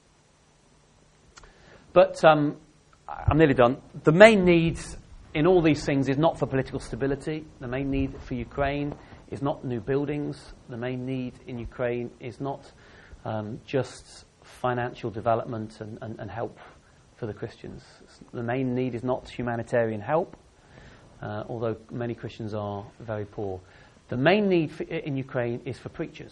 but um, I'm nearly done. The main need in all these things is not for political stability. The main need for Ukraine is not new buildings. The main need in Ukraine is not um, just financial development and, and, and help for the Christians. The main need is not humanitarian help, uh, although many Christians are very poor. The main need for, in Ukraine is for preachers.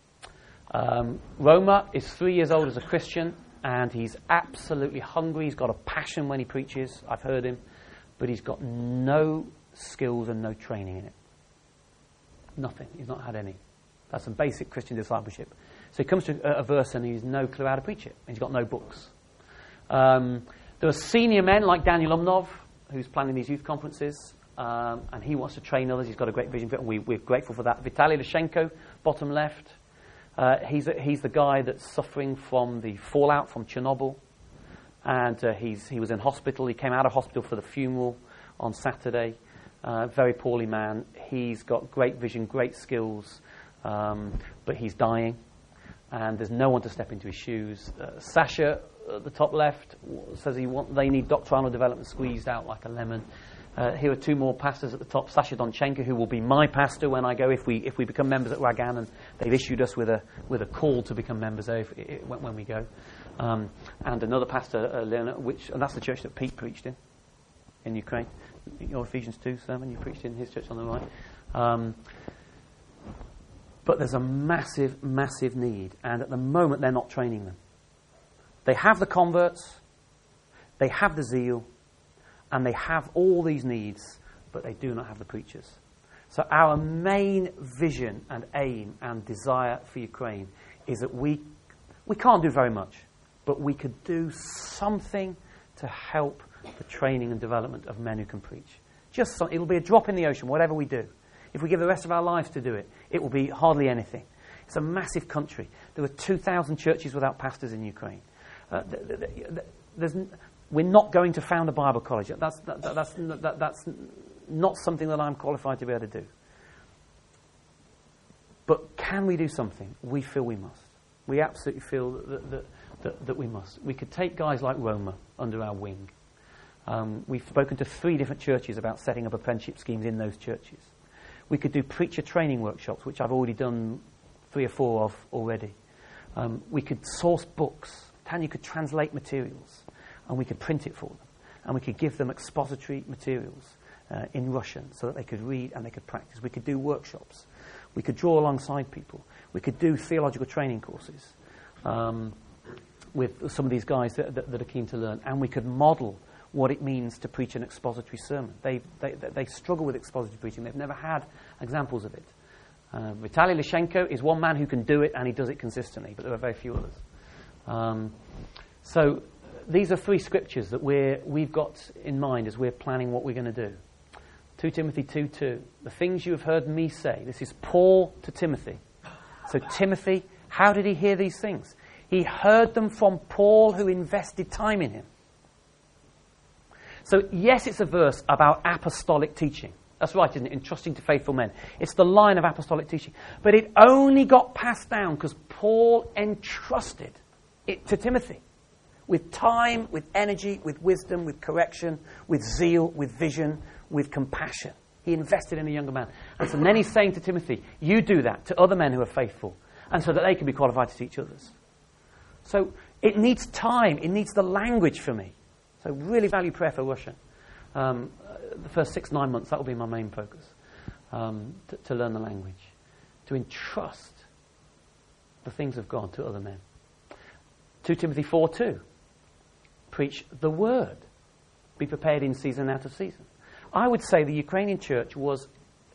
Um, Roma is three years old as a Christian, and he's absolutely hungry. He's got a passion when he preaches. I've heard him, but he's got no skills and no training in it. Nothing. He's not had any. That's some basic Christian discipleship. So he comes to a, a verse and he's no clue how to preach it. He's got no books. Um, there are senior men like Daniel Umnov, who's planning these youth conferences, um, and he wants to train others. He's got a great vision for it, and we, we're grateful for that. Vitaly Lushenko, bottom left, uh, he's, a, he's the guy that's suffering from the fallout from Chernobyl, and uh, he's, he was in hospital. He came out of hospital for the funeral on Saturday. Uh, very poorly man. He's got great vision, great skills, um, but he's dying, and there's no one to step into his shoes. Uh, Sasha, at the top left, says he want, they need doctrinal development squeezed out like a lemon. Uh, here are two more pastors at the top. Sasha Donchenko, who will be my pastor when I go, if we if we become members at Ragan, and they've issued us with a with a call to become members if, if, when, when we go. Um, and another pastor, uh, Leonard, which and that's the church that Pete preached in, in Ukraine. Your Ephesians two sermon you preached in his church on the right. Um, but there's a massive, massive need, and at the moment they're not training them. They have the converts, they have the zeal, and they have all these needs, but they do not have the preachers. So our main vision and aim and desire for Ukraine is that we we can't do very much. but we could do something to help the training and development of men who can preach. Just some, it'll be a drop in the ocean, whatever we do. If we give the rest of our lives to do it, it will be hardly anything. It's a massive country. There are two thousand churches without pastors in Ukraine. Uh, th- th- th- there's n- we're not going to found a Bible college. That's, that, that, that's, that, that's not something that I'm qualified to be able to do. But can we do something? We feel we must. We absolutely feel that, that, that, that we must. We could take guys like Roma under our wing. Um, we've spoken to three different churches about setting up apprenticeship schemes in those churches. We could do preacher training workshops, which I've already done three or four of already. Um, we could source books. Tanya could translate materials, and we could print it for them. And we could give them expository materials uh, in Russian so that they could read and they could practice. We could do workshops. We could draw alongside people. We could do theological training courses um, with some of these guys that, that, that are keen to learn. And we could model what it means to preach an expository sermon. They, they, they struggle with expository preaching. They've never had examples of it. Uh, Vitaly Lyshenko is one man who can do it, and he does it consistently, but there are very few others. Um, so these are three scriptures that we're, we've got in mind as we're planning what we're going to do. Second Timothy two two, the things you have heard me say. This is Paul to Timothy. So Timothy, how did he hear these things? He heard them from Paul, who invested time in him. So yes, it's a verse about apostolic teaching. That's right, isn't it? Entrusting to faithful men. It's the line of apostolic teaching. But it only got passed down because Paul entrusted it to Timothy. With time, with energy, with wisdom, with correction, with zeal, with vision, with compassion. He invested in a younger man. And so then he's saying to Timothy, you do that to other men who are faithful, and so that they can be qualified to teach others. So it needs time. It needs the language for me. So really value prayer for Russian. Um, the first six, nine months, that will be my main focus. Um, to, to learn the language. To entrust the things of God to other men. Second Timothy four two. Preach the word. Be prepared in season and out of season. I would say the Ukrainian church was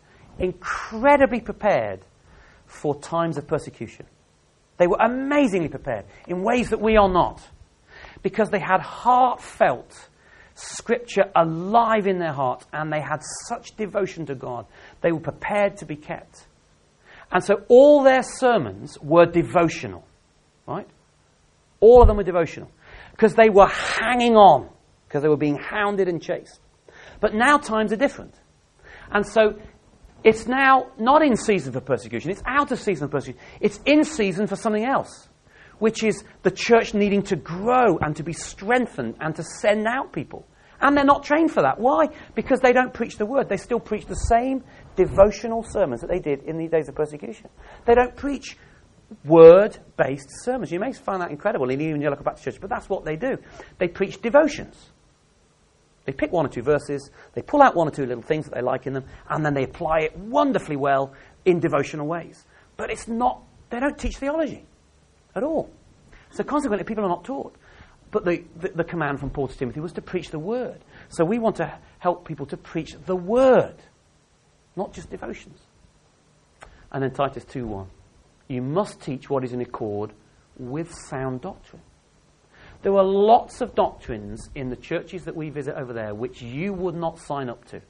incredibly prepared for times of persecution. They were amazingly prepared in ways that we are not. Because they had heartfelt Scripture alive in their hearts, and they had such devotion to God. They were prepared to be kept. And so all their sermons were devotional. Right? All of them were devotional. Because they were hanging on. Because they were being hounded and chased. But now times are different. And so it's now not in season for persecution. It's out of season for persecution. It's in season for something else. Which is the church needing to grow and to be strengthened and to send out people. And they're not trained for that. Why? Because they don't preach the word. They still preach the same devotional sermons that they did in the days of persecution. They don't preach word-based sermons. You may find that incredible in even your local Baptist church, but that's what they do. They preach devotions. They pick one or two verses, they pull out one or two little things that they like in them, and then they apply it wonderfully well in devotional ways. But it's not, they don't teach theology at all. So consequently, people are not taught. But the, the, the command from Paul to Timothy was to preach the word. So we want to help people to preach the word, not just devotions. And then Titus two one. You must teach what is in accord with sound doctrine. There are lots of doctrines in the churches that we visit over there which you would not sign up to.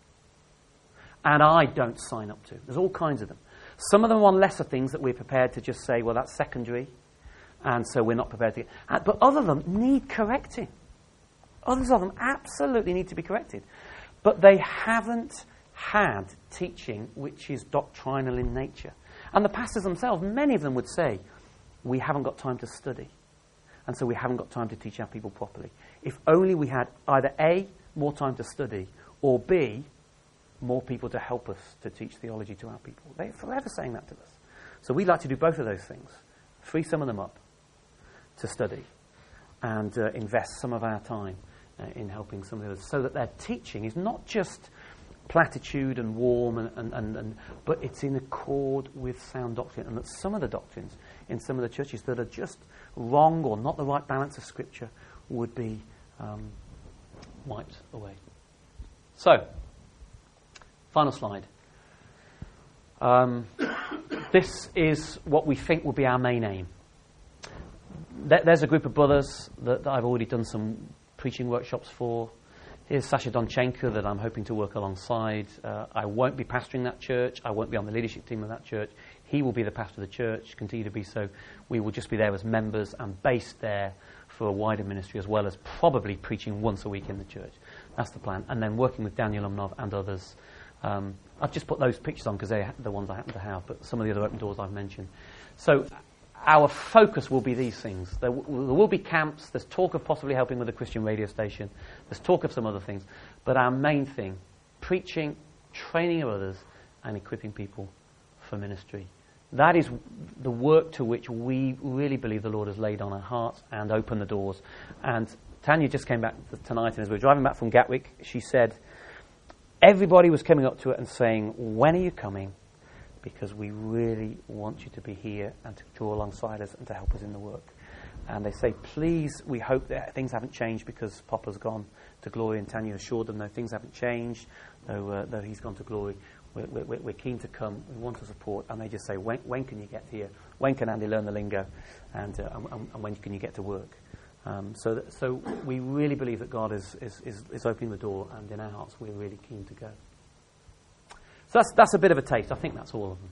And I don't sign up to. There's all kinds of them. Some of them are lesser things that we're prepared to just say, well, that's secondary, and so we're not prepared to get... But other of them need correcting. Others of them absolutely need to be corrected. But they haven't had teaching which is doctrinal in nature. And the pastors themselves, many of them would say, we haven't got time to study. And so we haven't got time to teach our people properly. If only we had either A, more time to study, or B, more people to help us to teach theology to our people. They're forever saying that to us. So we like to do both of those things. Free some of them up to study and uh, invest some of our time uh, in helping some of the others so that their teaching is not just platitude and warm, and, and, and, and but it's in accord with sound doctrine. And that some of the doctrines in some of the churches that are just wrong or not the right balance of Scripture would be um, wiped away. So, final slide. Um, this is what we think will be our main aim. th- there's a group of brothers that, that I've already done some preaching workshops for. Here's Sasha Donchenko that I'm hoping to work alongside. Uh, I won't be pastoring that church. I won't be on the leadership team of that church. He will be the pastor of the church, continue to be so. We will just be there as members and based there for a wider ministry, as well as probably preaching once a week in the church. That's the plan. And then working with Daniel Umnov and others. Um, I've just put those pictures on because they're the ones I happen to have, but some of the other open doors I've mentioned. So our focus will be these things. There, w- there will be camps. There's talk of possibly helping with a Christian radio station. There's talk of some other things. But our main thing, preaching, training of others, and equipping people for ministry. That is the work to which we really believe the Lord has laid on our hearts and opened the doors. And Tanya just came back tonight, and as we were driving back from Gatwick, she said, everybody was coming up to it and saying, when are you coming? Because we really want you to be here and to draw alongside us and to help us in the work. And they say, please, we hope that things haven't changed because Papa's gone to glory. And Tanya assured them, no, things haven't changed, though, uh, though he's gone to glory. We're, we're, we're keen to come. We want to support. And they just say, when, when can you get here? When can Andy learn the lingo? And, uh, and, and when can you get to work? Um, so that, so we really believe that God is, is, is, is opening the door, and in our hearts we're really keen to go. So that's, that's a bit of a taste. I think that's all of them.